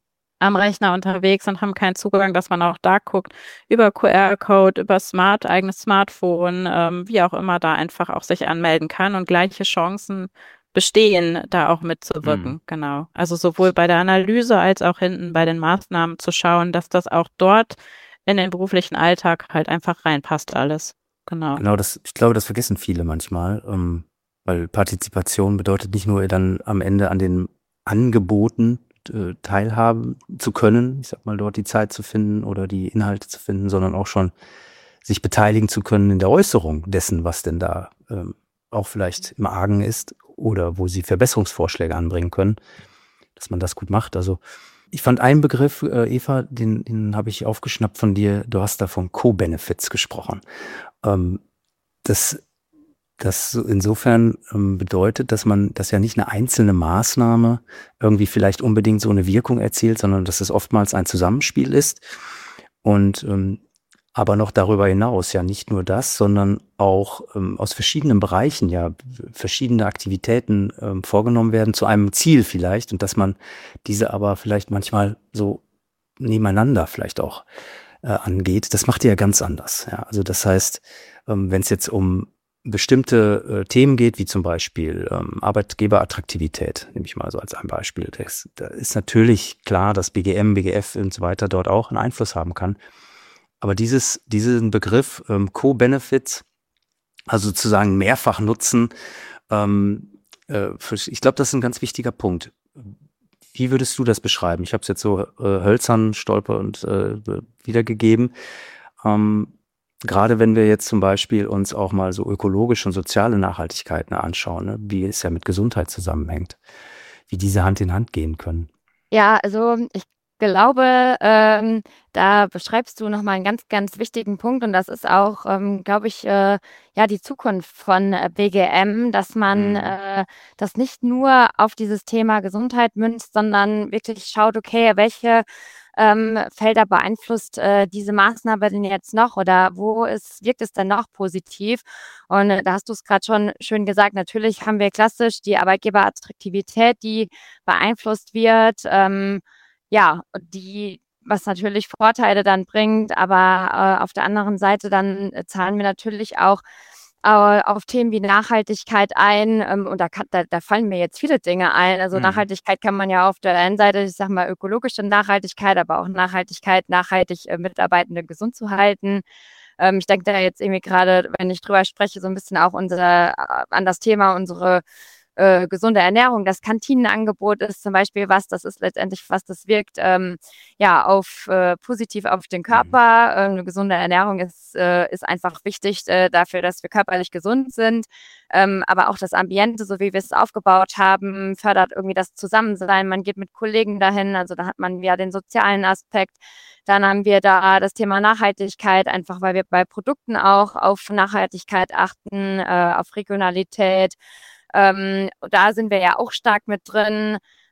am Rechner unterwegs und haben keinen Zugang, dass man auch da guckt, über Q R-Code, über Smart, eigenes Smartphone, ähm, wie auch immer, da einfach auch sich anmelden kann und gleiche Chancen bestehen, da auch Mhm. mitzuwirken. Genau. Also sowohl bei der Analyse als auch hinten bei den Maßnahmen zu schauen, dass das auch dort in den beruflichen Alltag halt einfach reinpasst alles. Genau. Genau, das, ich glaube, das vergessen viele manchmal, ähm, weil Partizipation bedeutet nicht nur dann am Ende an den Angeboten äh, teilhaben zu können, ich sag mal, dort die Zeit zu finden oder die Inhalte zu finden, sondern auch schon sich beteiligen zu können in der Äußerung dessen, was denn da ähm, auch vielleicht im Argen ist oder wo sie Verbesserungsvorschläge anbringen können, dass man das gut macht. Also ich fand einen Begriff, äh, Eva, den, den habe ich aufgeschnappt von dir. Du hast da von Co-Benefits gesprochen. Ähm, das, das so insofern ähm, bedeutet, dass man, dass ja nicht eine einzelne Maßnahme irgendwie vielleicht unbedingt so eine Wirkung erzielt, sondern dass es oftmals ein Zusammenspiel ist. Und ähm, aber noch darüber hinaus ja nicht nur das, sondern auch ähm, aus verschiedenen Bereichen ja verschiedene Aktivitäten ähm, vorgenommen werden zu einem Ziel vielleicht und dass man diese aber vielleicht manchmal so nebeneinander vielleicht auch äh, angeht. Das macht ihr ja ganz anders. Ja, also das heißt, ähm, wenn es jetzt um bestimmte äh, Themen geht, wie zum Beispiel ähm, Arbeitgeberattraktivität, nehme ich mal so als ein Beispiel. Das, da ist natürlich klar, dass B G M, B G F und so weiter dort auch einen Einfluss haben kann. Aber dieses, diesen Begriff ähm, Co-Benefits, also sozusagen mehrfach nutzen, ähm, äh, für, ich glaube, das ist ein ganz wichtiger Punkt. Wie würdest du das beschreiben? Ich habe es jetzt so äh, hölzern, stolper und äh, wiedergegeben. Ähm, Gerade wenn wir jetzt zum Beispiel uns auch mal so ökologische und soziale Nachhaltigkeiten anschauen, ne, wie es ja mit Gesundheit zusammenhängt, wie diese Hand in Hand gehen können. Ja, also ich glaube, ähm, da beschreibst du nochmal einen ganz, ganz wichtigen Punkt und das ist auch, ähm, glaube ich, äh, ja, die Zukunft von äh, B G M, dass man Mhm. äh, das nicht nur auf dieses Thema Gesundheit münzt, sondern wirklich schaut, okay, welche ähm, Felder beeinflusst äh, diese Maßnahme denn jetzt noch oder wo ist, wirkt es denn noch positiv? Und äh, da hast du es gerade schon schön gesagt, natürlich haben wir klassisch die Arbeitgeberattraktivität, die beeinflusst wird, ähm, ja, die, was natürlich Vorteile dann bringt, aber äh, auf der anderen Seite dann äh, zahlen wir natürlich auch äh, auf Themen wie Nachhaltigkeit ein ähm, und da, kann, da, da fallen mir jetzt viele Dinge ein. Also Mhm. Nachhaltigkeit kann man ja auf der einen Seite, ich sag mal, ökologische Nachhaltigkeit, aber auch Nachhaltigkeit, nachhaltig äh, Mitarbeitende gesund zu halten. Ähm, ich denke da jetzt irgendwie gerade, wenn ich drüber spreche, so ein bisschen auch unsere, äh, an das Thema unsere äh, gesunde Ernährung. Das Kantinenangebot ist zum Beispiel was, das ist letztendlich was, das wirkt ähm, ja auf äh, positiv auf den Mhm. Körper. Ähm, eine gesunde Ernährung ist, äh, ist einfach wichtig äh, dafür, dass wir körperlich gesund sind. Ähm, aber auch das Ambiente, so wie wir es aufgebaut haben, fördert irgendwie das Zusammensein. Man geht mit Kollegen dahin, also da hat man ja den sozialen Aspekt. Dann haben wir da das Thema Nachhaltigkeit, einfach weil wir bei Produkten auch auf Nachhaltigkeit achten, äh, auf Regionalität. Ähm, da sind wir ja auch stark mit drin.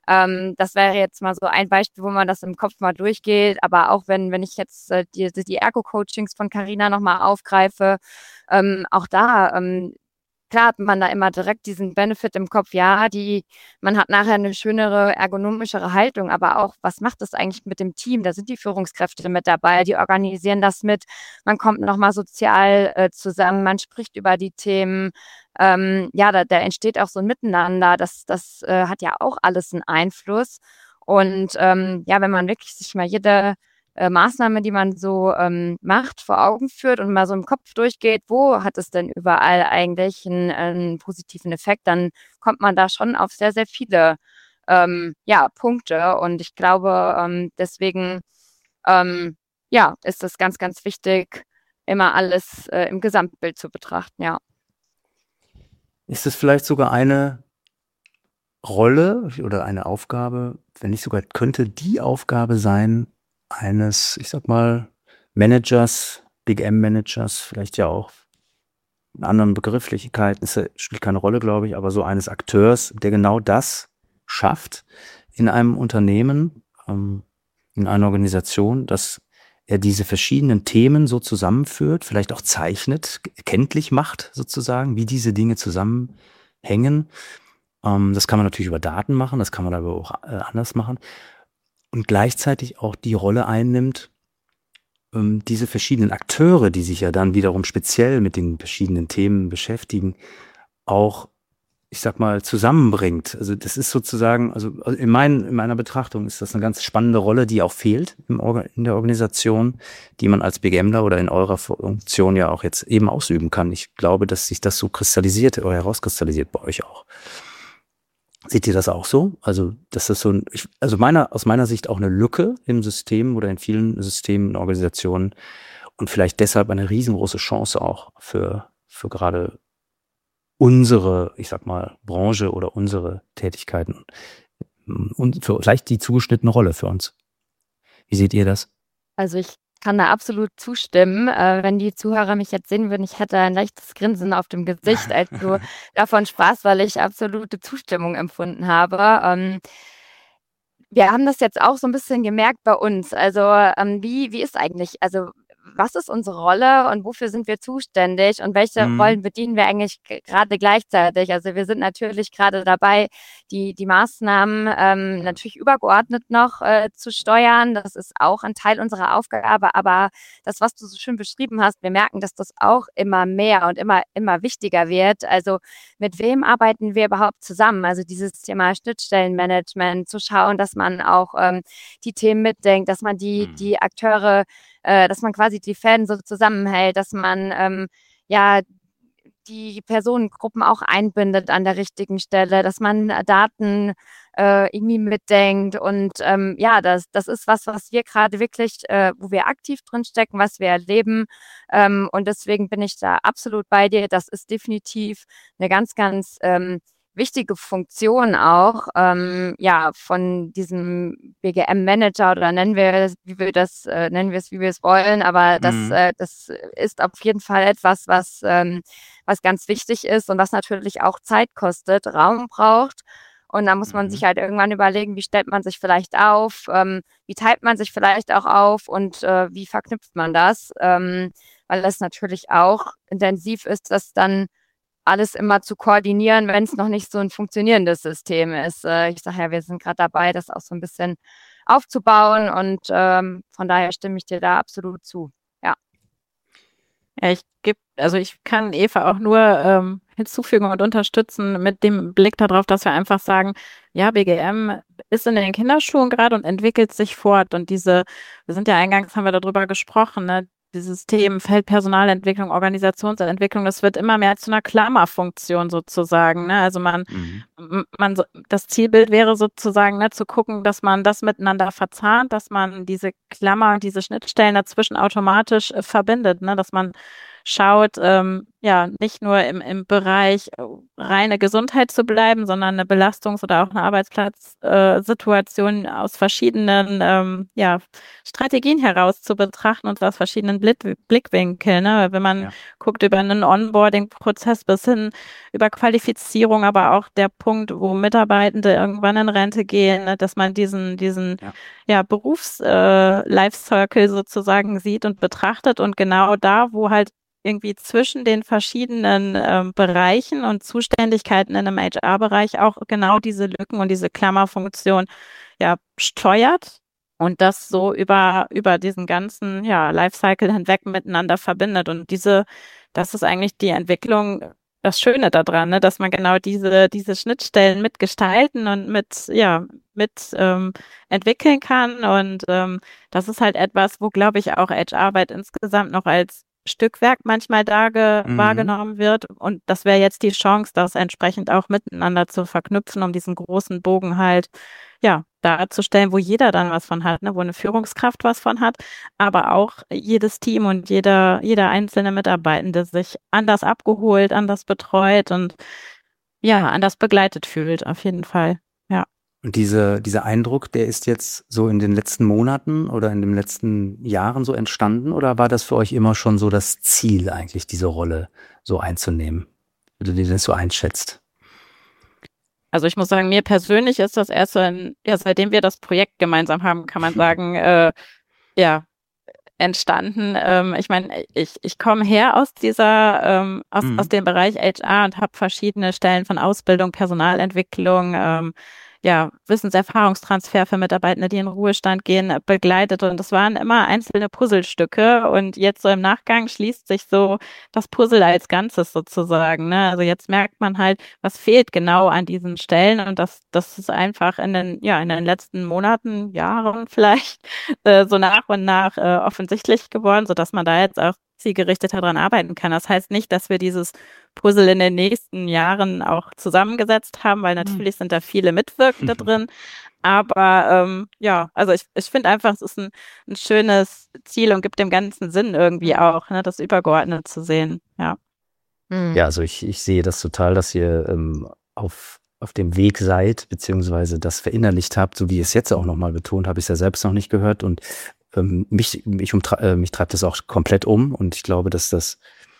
Ähm, das wäre jetzt mal so ein Beispiel, wo man das im Kopf mal durchgeht. Aber auch wenn, wenn ich jetzt äh, die, die Ergo-Coachings von Carina nochmal aufgreife, ähm, auch da, ähm, klar hat man da immer direkt diesen Benefit im Kopf, ja, die, man hat nachher eine schönere, ergonomischere Haltung, aber auch, was macht das eigentlich mit dem Team? Da sind die Führungskräfte mit dabei, die organisieren das mit, man kommt nochmal sozial äh, zusammen, man spricht über die Themen, ähm, ja, da, da entsteht auch so ein Miteinander, das, das äh, hat ja auch alles einen Einfluss. Und ähm, ja, wenn man wirklich sich mal jede äh, Maßnahme, die man so ähm, macht, vor Augen führt und mal so im Kopf durchgeht, wo hat es denn überall eigentlich einen, einen positiven Effekt, dann kommt man da schon auf sehr, sehr viele ähm, ja, Punkte. Und ich glaube, ähm, deswegen ähm, ja, ist es ganz, ganz wichtig, immer alles äh, im Gesamtbild zu betrachten, ja. Ist es vielleicht sogar eine Rolle oder eine Aufgabe, wenn nicht sogar, könnte die Aufgabe sein eines, ich sag mal, Managers, Big M-Managers, vielleicht ja auch in anderen Begrifflichkeiten, ist, spielt keine Rolle, glaube ich, aber so eines Akteurs, der genau das schafft in einem Unternehmen, ähm, in einer Organisation, dass er diese verschiedenen Themen so zusammenführt, vielleicht auch zeichnet, kenntlich macht sozusagen, wie diese Dinge zusammenhängen. Ähm, das kann man natürlich über Daten machen, das kann man aber auch äh, anders machen. Und gleichzeitig auch die Rolle einnimmt, ähm, diese verschiedenen Akteure, die sich ja dann wiederum speziell mit den verschiedenen Themen beschäftigen, auch, ich sag mal, zusammenbringt. Also das ist sozusagen, also in, mein, in meiner Betrachtung ist das eine ganz spannende Rolle, die auch fehlt im Orga, in der Organisation, die man als BGMler oder in eurer Funktion ja auch jetzt eben ausüben kann. Ich glaube, dass sich das so kristallisiert oder herauskristallisiert bei euch auch. Seht ihr das auch so? Also, dass das so ein, ich, also meiner, aus meiner Sicht auch eine Lücke im System oder in vielen Systemen und Organisationen und vielleicht deshalb eine riesengroße Chance auch für, für gerade unsere, ich sag mal, Branche oder unsere Tätigkeiten und für vielleicht die zugeschnittene Rolle für uns. Wie seht ihr das? Also ich kann da absolut zustimmen. Äh, wenn die Zuhörer mich jetzt sehen würden, ich hätte ein leichtes Grinsen auf dem Gesicht, als du davon sprachst, weil ich absolute Zustimmung empfunden habe. Ähm, wir haben das jetzt auch so ein bisschen gemerkt bei uns. Also ähm, wie, wie ist eigentlich, also was ist unsere Rolle und wofür sind wir zuständig und welche Mhm. Rollen bedienen wir eigentlich g- gerade gleichzeitig? Also wir sind natürlich gerade dabei, die, die Maßnahmen ähm, natürlich übergeordnet noch äh, zu steuern. Das ist auch ein Teil unserer Aufgabe, aber das, was du so schön beschrieben hast, wir merken, dass das auch immer mehr und immer, immer wichtiger wird. Also mit wem arbeiten wir überhaupt zusammen? Also dieses Thema Schnittstellenmanagement, zu schauen, dass man auch ähm, die Themen mitdenkt, dass man die, Mhm. die Akteure äh, dass man quasi die Fäden so zusammenhält, dass man ähm, ja die Personengruppen auch einbindet an der richtigen Stelle, dass man äh, Daten äh, irgendwie mitdenkt und ähm, ja, das, das ist was, was wir gerade wirklich, äh, wo wir aktiv drin stecken, was wir erleben ähm, und deswegen bin ich da absolut bei dir. Das ist definitiv eine ganz, ganz ähm, wichtige Funktion auch, ähm, ja, von diesem B G M-Manager oder nennen wir es, wie wir das, äh, nennen wir es, wie wir es wollen, aber das, Mhm. äh, das ist auf jeden Fall etwas, was, ähm, was ganz wichtig ist und was natürlich auch Zeit kostet, Raum braucht. Und da muss man Mhm. sich halt irgendwann überlegen, wie stellt man sich vielleicht auf, ähm, wie teilt man sich vielleicht auch auf und äh, wie verknüpft man das, ähm, weil das natürlich auch intensiv ist, das dann alles immer zu koordinieren, wenn es noch nicht so ein funktionierendes System ist. Äh, ich sage ja, wir sind gerade dabei, das auch so ein bisschen aufzubauen und ähm, von daher stimme ich dir da absolut zu. Ja. Ja, ich geb, also ich kann Eva auch nur ähm, hinzufügen und unterstützen mit dem Blick darauf, dass wir einfach sagen, ja, B G M ist in den Kinderschuhen gerade und entwickelt sich fort. Und diese, wir sind ja eingangs, haben wir darüber gesprochen, ne, dieses Themenfeld Personalentwicklung, Organisationsentwicklung, das wird immer mehr zu einer Klammerfunktion sozusagen. Ne? Also man, Mhm. m- man, so- das Zielbild wäre sozusagen, ne, zu gucken, dass man das miteinander verzahnt, dass man diese Klammer und diese Schnittstellen dazwischen automatisch äh, verbindet, ne? Dass man schaut, ähm, ja, nicht nur im, im Bereich äh, reine Gesundheit zu bleiben, sondern eine Belastungs- oder auch eine Arbeitsplatzsituation äh, aus verschiedenen ähm, ja, Strategien heraus zu betrachten und aus verschiedenen Blick Blickwinkeln. Ne? Wenn man ja. guckt über einen Onboarding-Prozess bis hin über Qualifizierung, aber auch der Punkt, wo Mitarbeitende irgendwann in Rente gehen, ne? Dass man diesen, diesen ja. Ja, Berufs-Lifecycle äh, sozusagen sieht und betrachtet und genau da, wo halt irgendwie zwischen den verschiedenen ähm, Bereichen und Zuständigkeiten in einem H R-Bereich auch genau diese Lücken und diese Klammerfunktion ja steuert und das so über über diesen ganzen ja Lifecycle hinweg miteinander verbindet. Und diese, das ist eigentlich die Entwicklung, das Schöne daran, ne, dass man genau diese diese Schnittstellen mitgestalten und mit ja mit ähm, entwickeln kann. Und ähm, das ist halt etwas, wo, glaube ich, auch H R-Arbeit insgesamt noch als Stückwerk manchmal da mhm. wahrgenommen wird. Und das wäre jetzt die Chance, das entsprechend auch miteinander zu verknüpfen, um diesen großen Bogen halt, ja, darzustellen, wo jeder dann was von hat, ne, wo eine Führungskraft was von hat, aber auch jedes Team und jeder, jeder einzelne Mitarbeitende sich anders abgeholt, anders betreut und ja, anders begleitet fühlt, auf jeden Fall, ja. Und diese, dieser Eindruck, der ist jetzt so in den letzten Monaten oder in den letzten Jahren so entstanden, oder war das für euch immer schon so das Ziel, eigentlich diese Rolle so einzunehmen, wie du das so einschätzt? Also ich muss sagen, mir persönlich ist das erst so, ein, ja, seitdem wir das Projekt gemeinsam haben, kann man sagen, äh, ja, entstanden. Ähm, ich meine, ich, ich komme her aus dieser, ähm, aus, mhm. aus dem Bereich H R und habe verschiedene Stellen von Ausbildung, Personalentwicklung, ähm, ja, Wissenserfahrungstransfer für Mitarbeitende, die in Ruhestand gehen, begleitet. Und das waren immer einzelne Puzzlestücke. Und jetzt so im Nachgang schließt sich so das Puzzle als Ganzes sozusagen. Ne? Also jetzt merkt man halt, was fehlt genau an diesen Stellen. Und das, das ist einfach in den, ja, in den letzten Monaten, Jahren vielleicht äh, so nach und nach äh, offensichtlich geworden, sodass man da jetzt auch zielgerichteter dran arbeiten kann. Das heißt nicht, dass wir dieses Puzzle in den nächsten Jahren auch zusammengesetzt haben, weil natürlich sind da viele Mitwirkende drin. Aber ähm, ja, also ich, ich finde einfach, es ist ein, ein schönes Ziel und gibt dem Ganzen Sinn irgendwie auch, ne, das übergeordnet zu sehen. Ja, ja, also ich, ich sehe das total, dass ihr ähm, auf auf dem Weg seid, beziehungsweise das verinnerlicht habt, so wie ihr es jetzt auch nochmal betont, habe ich es ja selbst noch nicht gehört und ähm, mich, mich, umtra- äh, mich treibt das auch komplett um und ich glaube, dass das,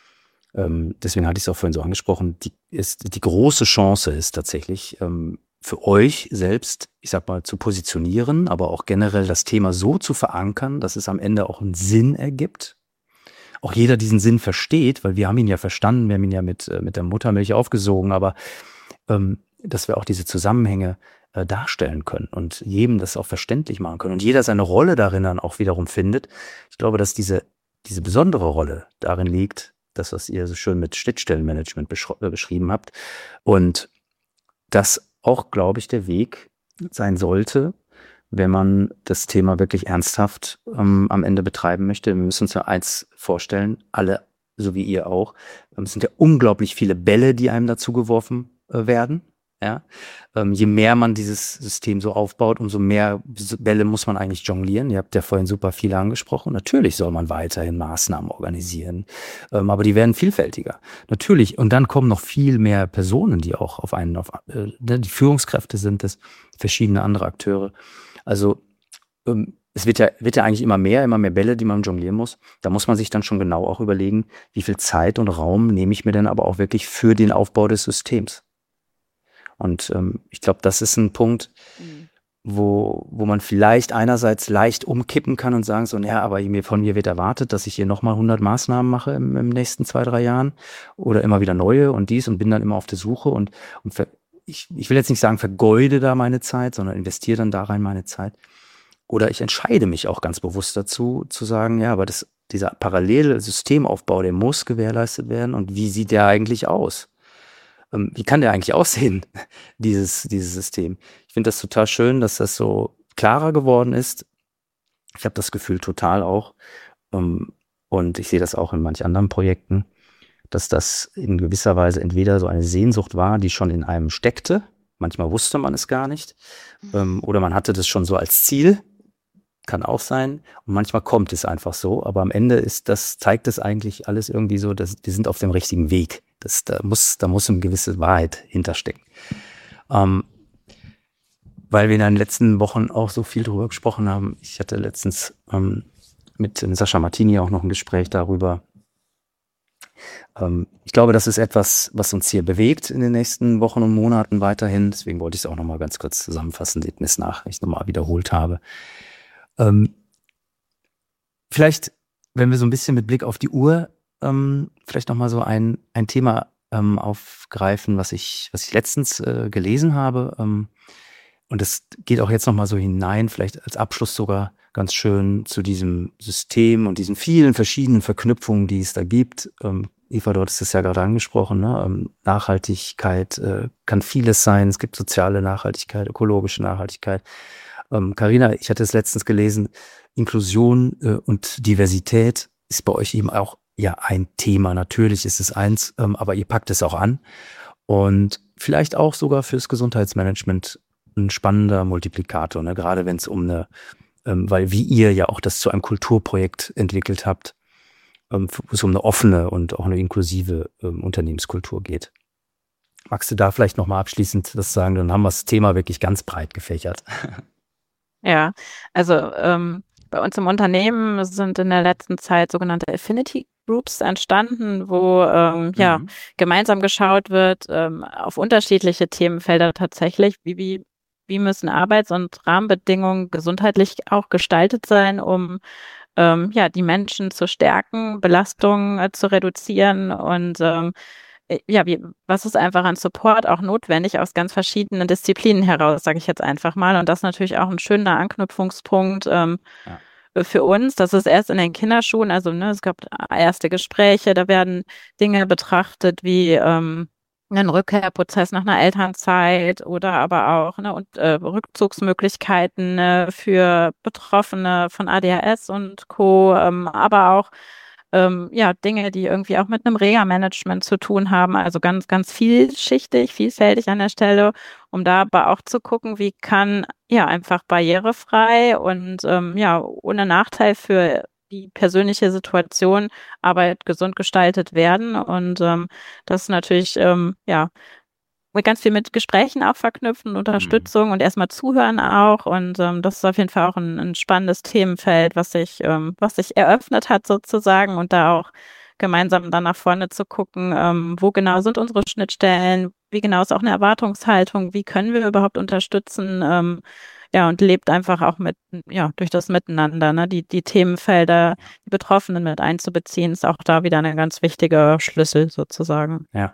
ähm, deswegen hatte ich es auch vorhin so angesprochen, die, ist, die große Chance ist tatsächlich ähm, für euch selbst, ich sag mal, zu positionieren, aber auch generell das Thema so zu verankern, dass es am Ende auch einen Sinn ergibt. Auch jeder diesen Sinn versteht, weil wir haben ihn ja verstanden, wir haben ihn ja mit, äh, mit der Muttermilch aufgesogen, aber ähm, dass wir auch diese Zusammenhänge äh, darstellen können und jedem das auch verständlich machen können und jeder seine Rolle darin dann auch wiederum findet. Ich glaube, dass diese, diese besondere Rolle darin liegt, das, was ihr so schön mit Schnittstellenmanagement besch- äh, beschrieben habt und das auch, glaube ich, der Weg sein sollte, wenn man das Thema wirklich ernsthaft ähm, am Ende betreiben möchte. Wir müssen uns ja eins vorstellen, alle, so wie ihr auch, es sind ja unglaublich viele Bälle, die einem dazu geworfen äh, werden. Ja, ähm, je mehr man dieses System so aufbaut, umso mehr Bälle muss man eigentlich jonglieren. Ihr habt ja vorhin super viele angesprochen. Natürlich soll man weiterhin Maßnahmen organisieren, ähm, aber die werden vielfältiger. Natürlich. Und dann kommen noch viel mehr Personen, die auch auf einen, auf äh, die Führungskräfte sind es, verschiedene andere Akteure. Also ähm, es wird ja, wird ja eigentlich immer mehr, immer mehr Bälle, die man jonglieren muss. Da muss man sich dann schon genau auch überlegen, wie viel Zeit und Raum nehme ich mir denn aber auch wirklich für den Aufbau des Systems. Und ähm, ich glaube, das ist ein Punkt, mhm. wo, wo man vielleicht einerseits leicht umkippen kann und sagen so, ja, aber mir, von mir wird erwartet, dass ich hier nochmal hundert Maßnahmen mache im, im nächsten zwei, drei Jahren oder immer wieder neue und dies und bin dann immer auf der Suche und, und ver, ich, ich will jetzt nicht sagen, vergeude da meine Zeit, sondern investiere dann da rein meine Zeit. Oder ich entscheide mich auch ganz bewusst dazu, zu sagen, ja, aber das, dieser parallele Systemaufbau, der muss gewährleistet werden und wie sieht der eigentlich aus? Wie kann der eigentlich aussehen, dieses, dieses System? Ich finde das total schön, dass das so klarer geworden ist. Ich habe das Gefühl total auch, und ich sehe das auch in manch anderen Projekten, dass das in gewisser Weise entweder so eine Sehnsucht war, die schon in einem steckte. Manchmal wusste man es gar nicht. Oder man hatte das schon so als Ziel kann auch sein. Und manchmal kommt es einfach so. Aber am Ende ist das, zeigt es eigentlich alles irgendwie so, dass wir sind auf dem richtigen Weg. Das, da muss, da muss eine gewisse Wahrheit hinterstecken. Ähm, weil wir in den letzten Wochen auch so viel drüber gesprochen haben. Ich hatte letztens ähm, mit Sascha Martini auch noch ein Gespräch darüber. Ähm, ich glaube, das ist etwas, was uns hier bewegt in den nächsten Wochen und Monaten weiterhin. Deswegen wollte ich es auch noch mal ganz kurz zusammenfassen, den es nach, ich nochmal wiederholt habe. Ähm, vielleicht, wenn wir so ein bisschen mit Blick auf die Uhr ähm, vielleicht noch mal so ein, ein Thema ähm, aufgreifen, was ich, was ich letztens äh, gelesen habe. Ähm, Und das geht auch jetzt nochmal so hinein, vielleicht als Abschluss sogar ganz schön zu diesem System und diesen vielen verschiedenen Verknüpfungen, die es da gibt. Ähm, Eva, du hattest es ja gerade angesprochen, ne? Ähm, Nachhaltigkeit äh, kann vieles sein. Es gibt soziale Nachhaltigkeit, ökologische Nachhaltigkeit. Ähm, Carina, ich hatte es letztens gelesen, Inklusion äh, und Diversität ist bei euch eben auch ja ein Thema. Natürlich ist es eins, ähm, aber ihr packt es auch an. Und vielleicht auch sogar fürs Gesundheitsmanagement ein spannender Multiplikator, ne? Gerade wenn es um eine, ähm, weil wie ihr ja auch das zu einem Kulturprojekt entwickelt habt, ähm, wo es um eine offene und auch eine inklusive ähm, Unternehmenskultur geht. Magst du da vielleicht nochmal abschließend das sagen? Dann haben wir das Thema wirklich ganz breit gefächert. Ja, also ähm, bei uns im Unternehmen sind in der letzten Zeit sogenannte Affinity Groups entstanden, wo ähm, ja Mhm. gemeinsam geschaut wird ähm, auf unterschiedliche Themenfelder tatsächlich, wie, wie, wie müssen Arbeits- und Rahmenbedingungen gesundheitlich auch gestaltet sein, um ähm, ja die Menschen zu stärken, Belastungen äh, zu reduzieren und ähm, äh, ja, wie, was ist einfach an Support auch notwendig aus ganz verschiedenen Disziplinen heraus, sage ich jetzt einfach mal. Und das ist natürlich auch ein schöner Anknüpfungspunkt ähm, Ja. für uns. Das ist erst in den Kinderschuhen, also ne, es gab erste Gespräche, da werden Dinge betrachtet wie ähm, einen Rückkehrprozess nach einer Elternzeit oder aber auch ne, und, äh, Rückzugsmöglichkeiten äh, für Betroffene von A D H S und Co., ähm, aber auch ähm, ja, Dinge, die irgendwie auch mit einem Reha-Management zu tun haben. Also ganz, ganz vielschichtig, vielfältig an der Stelle, um da aber auch zu gucken, wie kann ja einfach barrierefrei und ähm, ja, ohne Nachteil für die persönliche Situation Arbeit gesund gestaltet werden. Und ähm, das ist natürlich ähm, ja mit ganz viel mit Gesprächen auch verknüpfen, Mhm. Unterstützung und erstmal zuhören auch. Und ähm, das ist auf jeden Fall auch ein, ein spannendes Themenfeld, was sich, ähm, was sich eröffnet hat sozusagen und da auch gemeinsam dann nach vorne zu gucken, ähm, wo genau sind unsere Schnittstellen, wie genau ist auch eine Erwartungshaltung, wie können wir überhaupt unterstützen, ähm, ja, und lebt einfach auch mit, ja, durch das Miteinander, ne, die, die Themenfelder, die Betroffenen mit einzubeziehen, ist auch da wieder ein ganz wichtiger Schlüssel sozusagen. Ja.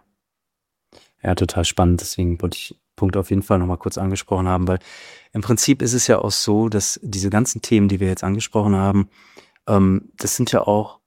Ja, total spannend. Deswegen wollte ich den Punkt auf jeden Fall nochmal kurz angesprochen haben, weil im Prinzip ist es ja auch so, dass diese ganzen Themen, die wir jetzt angesprochen haben, ähm, das sind ja auch,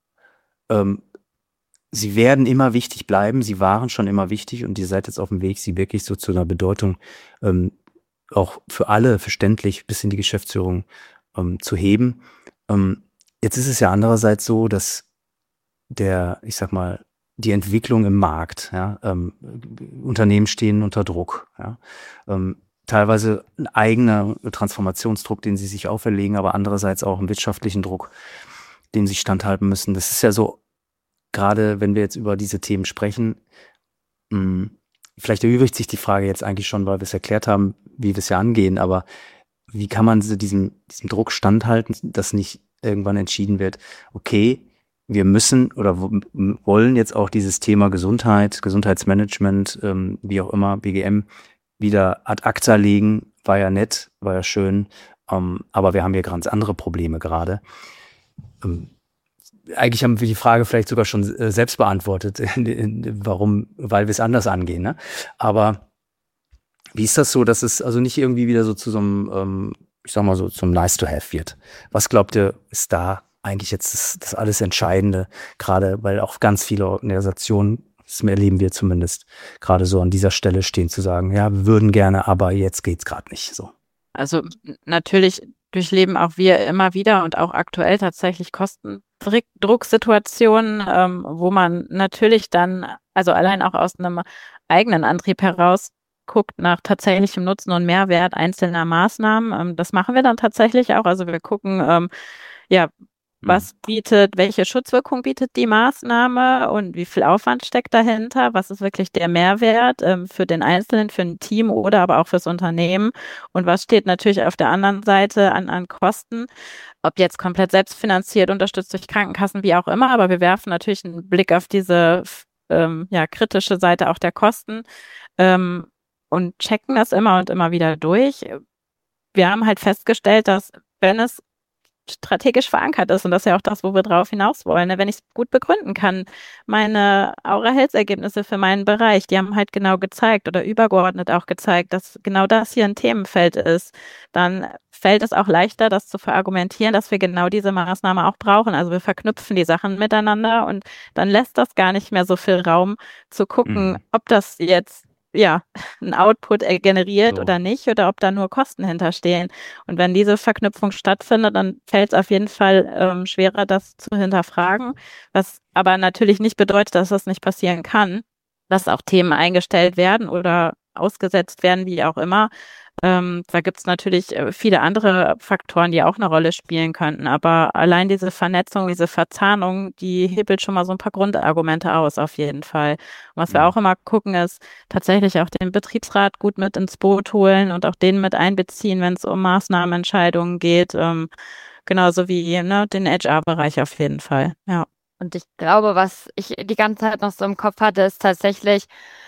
ähm, sie werden immer wichtig bleiben, sie waren schon immer wichtig und ihr seid jetzt auf dem Weg, sie wirklich so zu einer Bedeutung ähm, auch für alle verständlich bis in die Geschäftsführung ähm, zu heben. Ähm, jetzt ist es ja andererseits so, dass der, ich sag mal, die Entwicklung im Markt, ja, ähm, Unternehmen stehen unter Druck, ja, ähm, teilweise ein eigener Transformationsdruck, den sie sich auferlegen, aber andererseits auch einen wirtschaftlichen Druck, dem sie standhalten müssen. Das ist ja so, gerade wenn wir jetzt über diese Themen sprechen, mh, vielleicht erübrigt sich die Frage jetzt eigentlich schon, weil wir es erklärt haben, wie wir es ja angehen, aber wie kann man so diesem, diesem Druck standhalten, dass nicht irgendwann entschieden wird, okay, wir müssen oder w- m- wollen jetzt auch dieses Thema Gesundheit, Gesundheitsmanagement, ähm, wie auch immer, B G M, wieder ad acta legen. War ja nett, war ja schön, ähm, aber wir haben hier ganz andere Probleme gerade. Ähm, eigentlich haben wir die Frage vielleicht sogar schon äh, selbst beantwortet, warum, weil wir es anders angehen, ne? Aber wie ist das so, dass es also nicht irgendwie wieder so zu so einem, ähm, ich sag mal so, zum Nice to have wird? Was glaubt ihr, ist da eigentlich jetzt das, das alles Entscheidende, gerade weil auch ganz viele Organisationen, das erleben wir zumindest, gerade so an dieser Stelle stehen zu sagen, ja, wir würden gerne, aber jetzt geht's gerade nicht so. Also n- natürlich durchleben auch wir immer wieder und auch aktuell tatsächlich Kostendrucksituationen, ähm, wo man natürlich dann, also allein auch aus einem eigenen Antrieb heraus, guckt nach tatsächlichem Nutzen und Mehrwert einzelner Maßnahmen. Ähm, das machen wir dann tatsächlich auch. Also wir gucken, ähm, ja, was bietet, welche Schutzwirkung bietet die Maßnahme und wie viel Aufwand steckt dahinter? Was ist wirklich der Mehrwert ähm, für den Einzelnen, für ein Team oder aber auch fürs Unternehmen? Und was steht natürlich auf der anderen Seite an, an Kosten? Ob jetzt komplett selbstfinanziert, unterstützt durch Krankenkassen, wie auch immer. Aber wir werfen natürlich einen Blick auf diese ähm, ja, kritische Seite auch der Kosten ähm, und checken das immer und immer wieder durch. Wir haben halt festgestellt, dass wenn es strategisch verankert ist, und das ist ja auch das, wo wir drauf hinaus wollen, ne? Wenn ich es gut begründen kann, meine Aura Health Ergebnisse für meinen Bereich, die haben halt genau gezeigt oder übergeordnet auch gezeigt, dass genau das hier ein Themenfeld ist, dann fällt es auch leichter, das zu verargumentieren, dass wir genau diese Maßnahme auch brauchen. Also wir verknüpfen die Sachen miteinander und dann lässt das gar nicht mehr so viel Raum zu gucken, Mhm. ob das jetzt ja, ein Output äh, generiert So. oder nicht oder ob da nur Kosten hinterstehen. Und wenn diese Verknüpfung stattfindet, dann fällt es auf jeden Fall ähm, schwerer, das zu hinterfragen, was aber natürlich nicht bedeutet, dass das nicht passieren kann, dass auch Themen eingestellt werden oder ausgesetzt werden, wie auch immer. Ähm, da gibt es natürlich äh, viele andere Faktoren, die auch eine Rolle spielen könnten, aber allein diese Vernetzung, diese Verzahnung, die hebelt schon mal so ein paar Grundargumente aus, auf jeden Fall. Und was wir Mhm. auch immer gucken, ist tatsächlich auch den Betriebsrat gut mit ins Boot holen und auch den mit einbeziehen, wenn es um Maßnahmenentscheidungen geht, ähm, genauso wie ne, den H R-Bereich auf jeden Fall. Ja. Und ich glaube, was ich die ganze Zeit noch so im Kopf hatte, ist tatsächlich,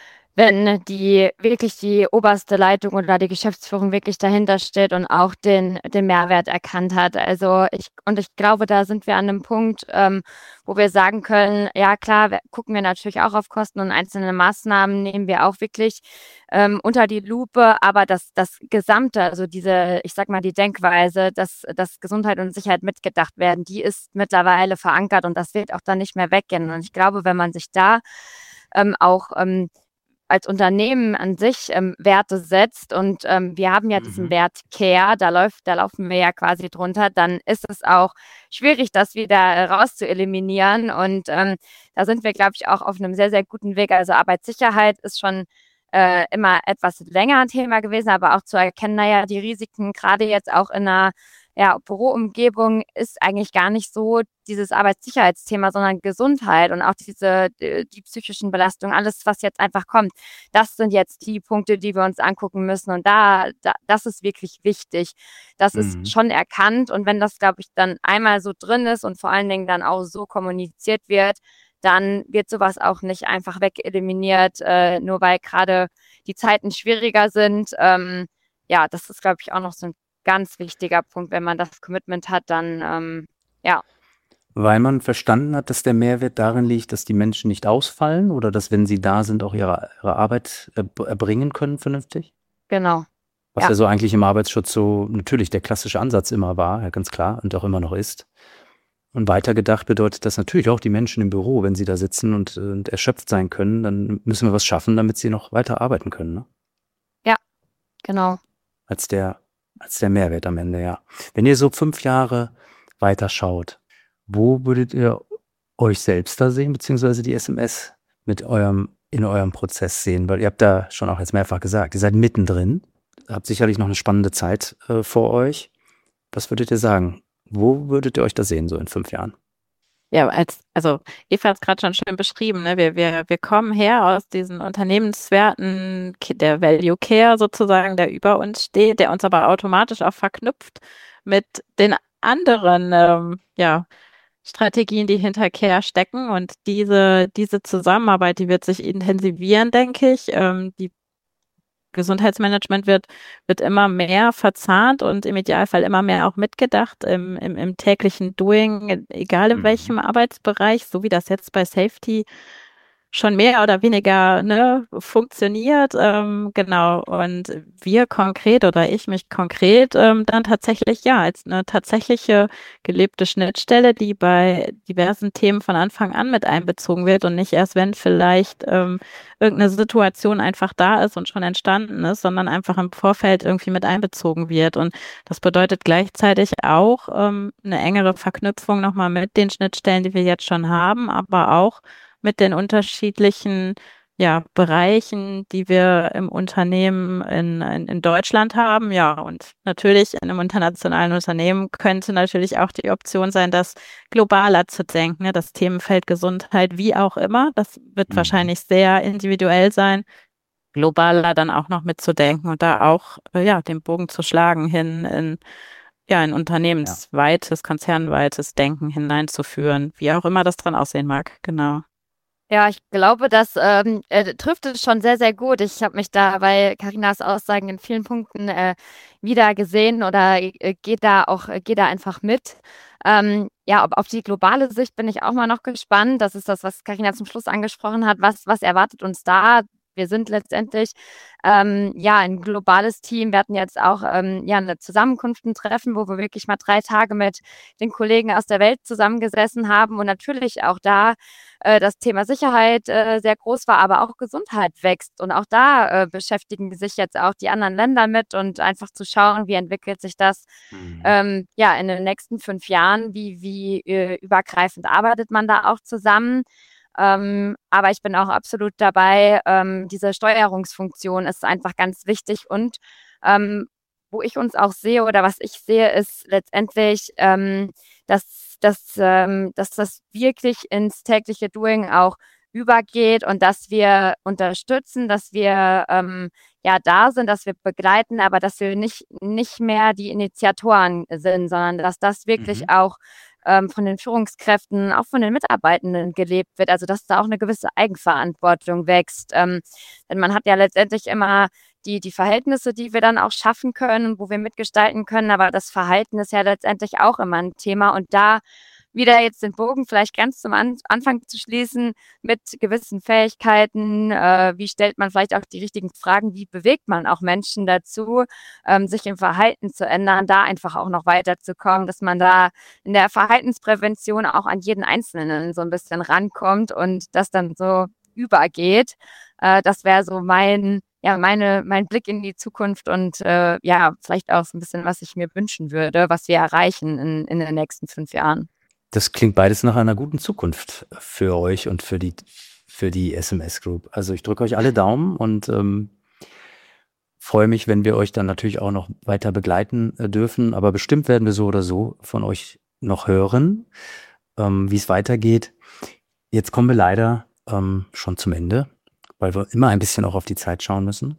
wenn die wirklich die oberste Leitung oder die Geschäftsführung wirklich dahinter steht und auch den, den Mehrwert erkannt hat. Also ich, und ich glaube, da sind wir an einem Punkt, ähm, wo wir sagen können, ja klar, wir, gucken wir natürlich auch auf Kosten und einzelne Maßnahmen nehmen wir auch wirklich ähm, unter die Lupe, aber das, das Gesamte, also diese, ich sag mal, die Denkweise, dass, dass Gesundheit und Sicherheit mitgedacht werden, die ist mittlerweile verankert und das wird auch dann nicht mehr weggehen. Und ich glaube, wenn man sich da ähm, auch ähm, als Unternehmen an sich ähm, Werte setzt und ähm, wir haben ja diesen Mhm. Wert Care, da läuft, da laufen wir ja quasi drunter, dann ist es auch schwierig, das wieder äh, raus zu eliminieren und ähm, da sind wir, glaube ich, auch auf einem sehr, sehr guten Weg. Also Arbeitssicherheit ist schon äh, immer etwas länger ein Thema gewesen, aber auch zu erkennen, naja, die Risiken gerade jetzt auch in einer ja, Büroumgebung ist eigentlich gar nicht so dieses Arbeitssicherheitsthema, sondern Gesundheit und auch diese, die, die psychischen Belastungen, alles, was jetzt einfach kommt. Das sind jetzt die Punkte, die wir uns angucken müssen. Und da, da das ist wirklich wichtig. Das ist Mhm. schon erkannt. Und wenn das, glaube ich, dann einmal so drin ist und vor allen Dingen dann auch so kommuniziert wird, dann wird sowas auch nicht einfach wegeliminiert, äh, nur weil gerade die Zeiten schwieriger sind. Ähm, ja, das ist, glaube ich, auch noch so ein ganz wichtiger Punkt. Wenn man das Commitment hat, dann ähm, ja. Weil man verstanden hat, dass der Mehrwert darin liegt, dass die Menschen nicht ausfallen oder dass, wenn sie da sind, auch ihre, ihre Arbeit erb- erbringen können vernünftig? Genau. Was Ja. ja so eigentlich im Arbeitsschutz so natürlich der klassische Ansatz immer war, ja ganz klar, und auch immer noch ist. Und weitergedacht bedeutet das natürlich auch die Menschen im Büro, wenn sie da sitzen und, und erschöpft sein können, dann müssen wir was schaffen, damit sie noch weiter arbeiten können, ne? Ja, genau. Als der, als der Mehrwert am Ende, ja. Wenn ihr so fünf Jahre weiter schaut, wo würdet ihr euch selbst da sehen, beziehungsweise die S M S mit eurem, in eurem Prozess sehen? Weil ihr habt da schon auch jetzt mehrfach gesagt, ihr seid mittendrin, habt sicherlich noch eine spannende Zeit äh, vor euch. Was würdet ihr sagen? Wo würdet ihr euch da sehen, so in fünf Jahren? Ja, als, also Eva hat es gerade schon schön beschrieben, ne? Wir, wir, wir kommen her aus diesen Unternehmenswerten, Ki- der Value Care sozusagen, der über uns steht, der uns aber automatisch auch verknüpft mit den anderen ähm, ja, Strategien, die hinter Care stecken. Und diese, diese Zusammenarbeit, die wird sich intensivieren, denke ich. Ähm, die Gesundheitsmanagement wird, wird immer mehr verzahnt und im Idealfall immer mehr auch mitgedacht im, im, im täglichen Doing, egal in Mhm. welchem Arbeitsbereich, so wie das jetzt bei Safety schon mehr oder weniger ne, funktioniert. Ähm, genau. Und wir konkret oder ich mich konkret ähm, dann tatsächlich ja als eine tatsächliche gelebte Schnittstelle, die bei diversen Themen von Anfang an mit einbezogen wird und nicht erst, wenn vielleicht ähm, irgendeine Situation einfach da ist und schon entstanden ist, sondern einfach im Vorfeld irgendwie mit einbezogen wird. Und das bedeutet gleichzeitig auch ähm, eine engere Verknüpfung nochmal mit den Schnittstellen, die wir jetzt schon haben, aber auch mit den unterschiedlichen ja, Bereichen, die wir im Unternehmen in, in, in Deutschland haben. Ja, und natürlich in einem internationalen Unternehmen könnte natürlich auch die Option sein, das globaler zu denken. Ne? Das Themenfeld Gesundheit, wie auch immer, das wird Mhm. wahrscheinlich sehr individuell sein, globaler dann auch noch mitzudenken und da auch äh, ja, den Bogen zu schlagen hin in ja, ein Ja. unternehmensweites, konzernweites Denken hineinzuführen, wie auch immer das dran aussehen mag. Genau. Ja, ich glaube, das ähm, äh, trifft es schon sehr, sehr gut. Ich habe mich da bei Carinas Aussagen in vielen Punkten äh, wieder gesehen oder äh, gehe da auch, äh, gehe da einfach mit. Ähm, ja, ob auf die globale Sicht bin ich auch mal noch gespannt. Das ist das, was Carina zum Schluss angesprochen hat. Was, was erwartet uns da? Wir sind letztendlich ähm, ja ein globales Team. Wir hatten jetzt auch ähm, ja eine Zusammenkunft, ein Treffen, wo wir wirklich mal drei Tage mit den Kollegen aus der Welt zusammengesessen haben und natürlich auch da äh, das Thema Sicherheit äh, sehr groß war, aber auch Gesundheit wächst. Und auch da äh, beschäftigen sich jetzt auch die anderen Länder mit und einfach zu schauen, wie entwickelt sich das Mhm. ähm, ja in den nächsten fünf Jahren, wie, wie äh, übergreifend arbeitet man da auch zusammen. Ähm, aber ich bin auch absolut dabei, ähm, diese Steuerungsfunktion ist einfach ganz wichtig und ähm, wo ich uns auch sehe oder was ich sehe, ist letztendlich, ähm, dass, dass, ähm, dass das wirklich ins tägliche Doing auch übergeht und dass wir unterstützen, dass wir ähm, ja da sind, dass wir begleiten, aber dass wir nicht, nicht mehr die Initiatoren sind, sondern dass das wirklich Mhm. auch ähm, von den Führungskräften, auch von den Mitarbeitenden gelebt wird. Also dass da auch eine gewisse Eigenverantwortung wächst. Ähm, denn man hat ja letztendlich immer die, die Verhältnisse, die wir dann auch schaffen können, wo wir mitgestalten können, aber das Verhalten ist ja letztendlich auch immer ein Thema. Und da wieder jetzt den Bogen vielleicht ganz zum An Anfang zu schließen mit gewissen Fähigkeiten, äh, wie stellt man vielleicht auch die richtigen Fragen, wie bewegt man auch Menschen dazu, ähm, sich im Verhalten zu ändern, da einfach auch noch weiterzukommen, dass man da in der Verhaltensprävention auch an jeden Einzelnen so ein bisschen rankommt und das dann so übergeht. Äh, das wäre so mein, ja, meine, mein Blick in die Zukunft und äh, ja, vielleicht auch so ein bisschen, was ich mir wünschen würde, was wir erreichen in, in den nächsten fünf Jahren. Das klingt beides nach einer guten Zukunft für euch und für die, für die S M S Group. Also ich drücke euch alle Daumen und ähm, freue mich, wenn wir euch dann natürlich auch noch weiter begleiten äh, dürfen. Aber bestimmt werden wir so oder so von euch noch hören, ähm, wie es weitergeht. Jetzt kommen wir leider ähm, schon zum Ende, weil wir immer ein bisschen auch auf die Zeit schauen müssen.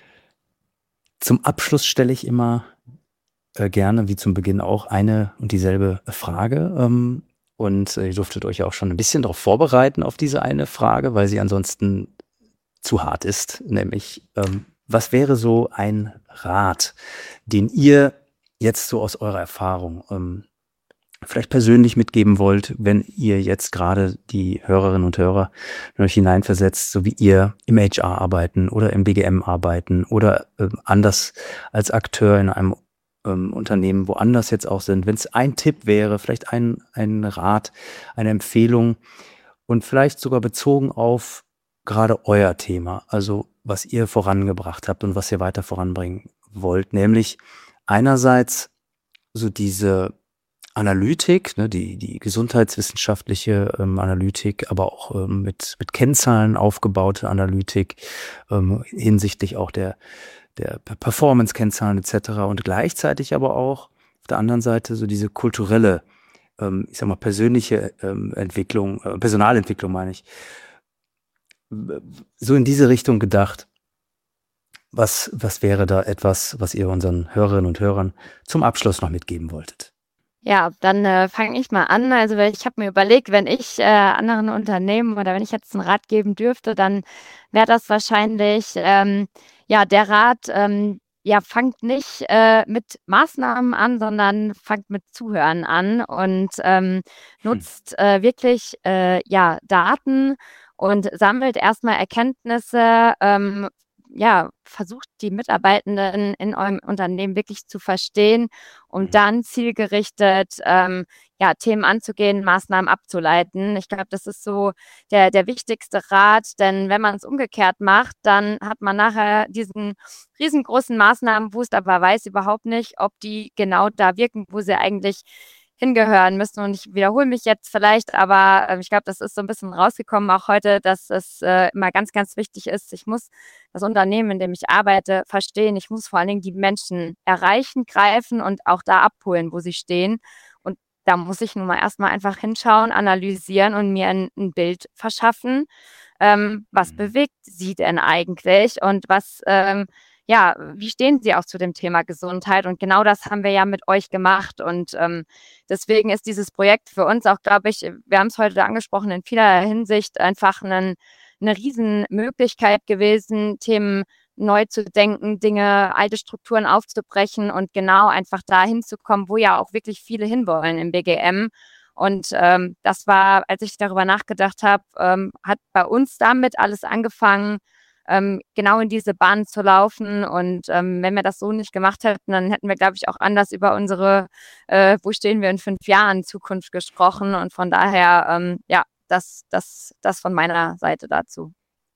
Zum Abschluss stelle ich immer äh, gerne, wie zum Beginn auch, eine und dieselbe Frage. Ähm, und äh, ihr durftet euch auch schon ein bisschen darauf vorbereiten, auf diese eine Frage, weil sie ansonsten zu hart ist. Nämlich, ähm, was wäre so ein Rat, den ihr jetzt so aus eurer Erfahrung ähm, vielleicht persönlich mitgeben wollt, wenn ihr jetzt gerade die Hörerinnen und Hörer in euch hineinversetzt, so wie ihr im H R arbeiten oder im B G M arbeiten oder äh, anders als Akteur in einem ähm, Unternehmen woanders jetzt auch sind. Wenn es ein Tipp wäre, vielleicht ein, ein Rat, eine Empfehlung und vielleicht sogar bezogen auf gerade euer Thema, also was ihr vorangebracht habt und was ihr weiter voranbringen wollt, nämlich einerseits so diese Analytik, ne, die, die gesundheitswissenschaftliche ähm, Analytik, aber auch ähm, mit, mit Kennzahlen aufgebaute Analytik ähm, hinsichtlich auch der, der Performance-Kennzahlen et cetera und gleichzeitig aber auch auf der anderen Seite so diese kulturelle, ähm, ich sag mal persönliche ähm, Entwicklung, äh, Personalentwicklung meine ich, so in diese Richtung gedacht. Was, was wäre da etwas, was ihr unseren Hörerinnen und Hörern zum Abschluss noch mitgeben wolltet? Ja, dann äh, fange ich mal an. Also weil ich habe mir überlegt, wenn ich äh, anderen Unternehmen oder wenn ich jetzt einen Rat geben dürfte, dann wäre das wahrscheinlich ähm, ja der Rat, ähm, ja, fangt nicht äh, mit Maßnahmen an, sondern fangt mit Zuhören an und ähm, Hm. nutzt äh, wirklich äh, ja Daten und sammelt erstmal Erkenntnisse, ähm, ja, versucht die Mitarbeitenden in eurem Unternehmen wirklich zu verstehen, um Mhm. dann zielgerichtet ähm, ja, Themen anzugehen, Maßnahmen abzuleiten. Ich glaube, das ist so der, der wichtigste Rat, denn wenn man es umgekehrt macht, dann hat man nachher diesen riesengroßen Maßnahmenboost, aber weiß überhaupt nicht, ob die genau da wirken, wo sie eigentlich hingehören müssen. Und ich wiederhole mich jetzt vielleicht, aber äh, ich glaube, das ist so ein bisschen rausgekommen auch heute, dass es äh, immer ganz, ganz wichtig ist. Ich muss das Unternehmen, in dem ich arbeite, verstehen. Ich muss vor allen Dingen die Menschen erreichen, greifen und auch da abholen, wo sie stehen. Und da muss ich nun mal erstmal einfach hinschauen, analysieren und mir ein, ein Bild verschaffen. Ähm, was bewegt sie denn eigentlich und was, ähm, ja, wie stehen sie auch zu dem Thema Gesundheit? Und genau das haben wir ja mit euch gemacht. Und ähm, deswegen ist dieses Projekt für uns auch, glaube ich, wir haben es heute angesprochen, in vieler Hinsicht einfach einen, eine Riesenmöglichkeit gewesen, Themen neu zu denken, Dinge, alte Strukturen aufzubrechen und genau einfach dahin zu kommen, wo ja auch wirklich viele hinwollen im B G M. Und ähm, das war, als ich darüber nachgedacht habe, ähm, hat bei uns damit alles angefangen, ähm, genau in diese Bahn zu laufen. Und ähm, wenn wir das so nicht gemacht hätten, dann hätten wir, glaube ich, auch anders über unsere, äh, wo stehen wir in fünf Jahren Zukunft gesprochen. Und von daher, ähm, ja, das, das, das von meiner Seite dazu.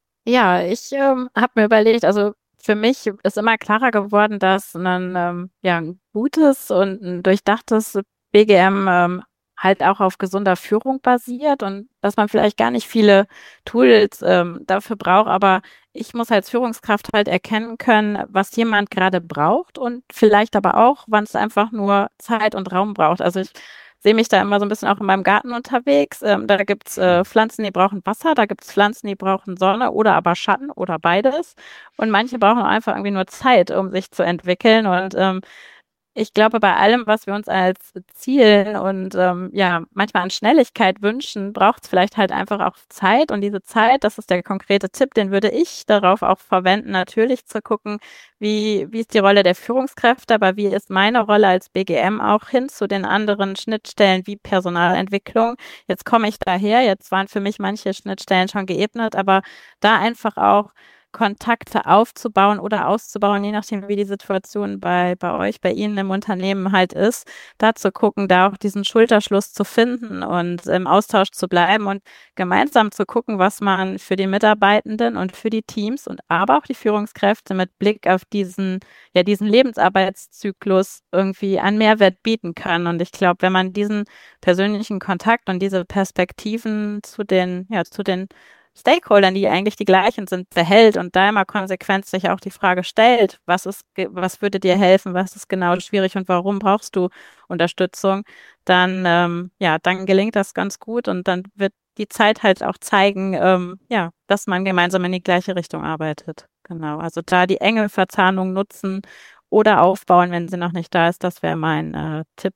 Ja, ich ähm, habe mir überlegt, also für mich ist immer klarer geworden, dass ein, ähm, ja, ein gutes und ein durchdachtes B G M ähm, halt auch auf gesunder Führung basiert und dass man vielleicht gar nicht viele Tools ähm, dafür braucht, aber ich muss als Führungskraft halt erkennen können, was jemand gerade braucht und vielleicht aber auch, wann es einfach nur Zeit und Raum braucht. Also ich sehe mich da immer so ein bisschen auch in meinem Garten unterwegs. Ähm, da gibt's äh, Pflanzen, die brauchen Wasser, da gibt's Pflanzen, die brauchen Sonne oder aber Schatten oder beides. Und manche brauchen einfach irgendwie nur Zeit, um sich zu entwickeln. Und ähm, ich glaube, bei allem, was wir uns als Ziel und ähm, ja, manchmal an Schnelligkeit wünschen, braucht es vielleicht halt einfach auch Zeit. Und diese Zeit, das ist der konkrete Tipp, den würde ich darauf auch verwenden, natürlich zu gucken, wie, wie ist die Rolle der Führungskräfte, aber wie ist meine Rolle als B G M auch hin zu den anderen Schnittstellen wie Personalentwicklung. Jetzt komme ich daher, jetzt waren für mich manche Schnittstellen schon geebnet, aber da einfach auch Kontakte aufzubauen oder auszubauen, je nachdem, wie die Situation bei, bei euch, bei Ihnen im Unternehmen halt ist, da zu gucken, da auch diesen Schulterschluss zu finden und im Austausch zu bleiben und gemeinsam zu gucken, was man für die Mitarbeitenden und für die Teams und aber auch die Führungskräfte mit Blick auf diesen, ja, diesen Lebensarbeitszyklus irgendwie an Mehrwert bieten kann. Und ich glaube, wenn man diesen persönlichen Kontakt und diese Perspektiven zu den, ja, zu den Stakeholdern, die eigentlich die gleichen sind, behält und da immer konsequent sich auch die Frage stellt, was ist, was würde dir helfen, was ist genau schwierig und warum brauchst du Unterstützung, dann, ähm, ja, dann gelingt das ganz gut und dann wird die Zeit halt auch zeigen, ähm, ja, dass man gemeinsam in die gleiche Richtung arbeitet. Genau, also da die enge Verzahnung nutzen oder aufbauen, wenn sie noch nicht da ist, das wäre mein äh, Tipp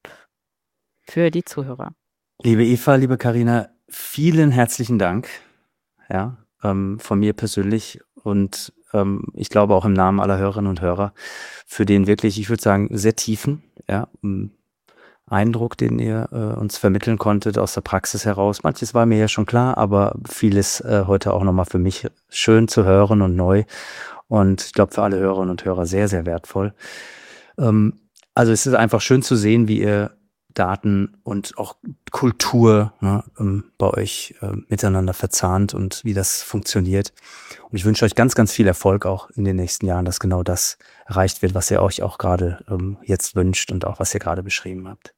für die Zuhörer. Liebe Eva, liebe Carina, vielen herzlichen Dank. Ja, ähm, von mir persönlich und ähm, ich glaube auch im Namen aller Hörerinnen und Hörer für den wirklich, ich würde sagen, sehr tiefen ja, Eindruck, den ihr äh, uns vermitteln konntet aus der Praxis heraus. Manches war mir ja schon klar, aber vieles äh, heute auch nochmal für mich schön zu hören und neu und ich glaube für alle Hörerinnen und Hörer sehr, sehr wertvoll. Ähm, also es ist einfach schön zu sehen, wie ihr Daten und auch Kultur ne, bei euch äh, miteinander verzahnt und wie das funktioniert. Und ich wünsche euch ganz, ganz viel Erfolg auch in den nächsten Jahren, dass genau das erreicht wird, was ihr euch auch gerade ähm, jetzt wünscht und auch was ihr gerade beschrieben habt.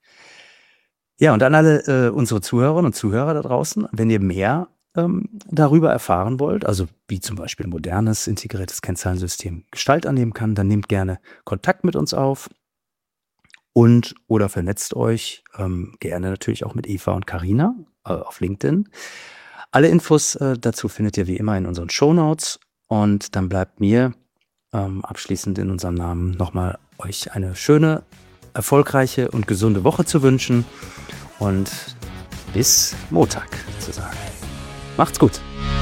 Ja, und an alle äh, unsere Zuhörerinnen und Zuhörer da draußen, wenn ihr mehr ähm, darüber erfahren wollt, also wie zum Beispiel ein modernes, integriertes Kennzahlensystem Gestalt annehmen kann, dann nehmt gerne Kontakt mit uns auf. Und oder vernetzt euch ähm, gerne natürlich auch mit Eva und Carina äh, auf LinkedIn. Alle Infos äh, dazu findet ihr wie immer in unseren Shownotes. Und dann bleibt mir ähm, abschließend in unserem Namen nochmal euch eine schöne, erfolgreiche und gesunde Woche zu wünschen. Und bis Montag zu sagen. Macht's gut.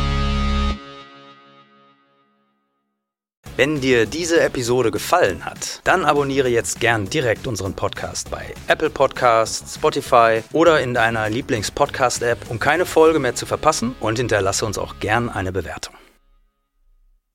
Wenn dir diese Episode gefallen hat, dann abonniere jetzt gern direkt unseren Podcast bei Apple Podcasts, Spotify oder in deiner Lieblings-Podcast-App, um keine Folge mehr zu verpassen und hinterlasse uns auch gern eine Bewertung.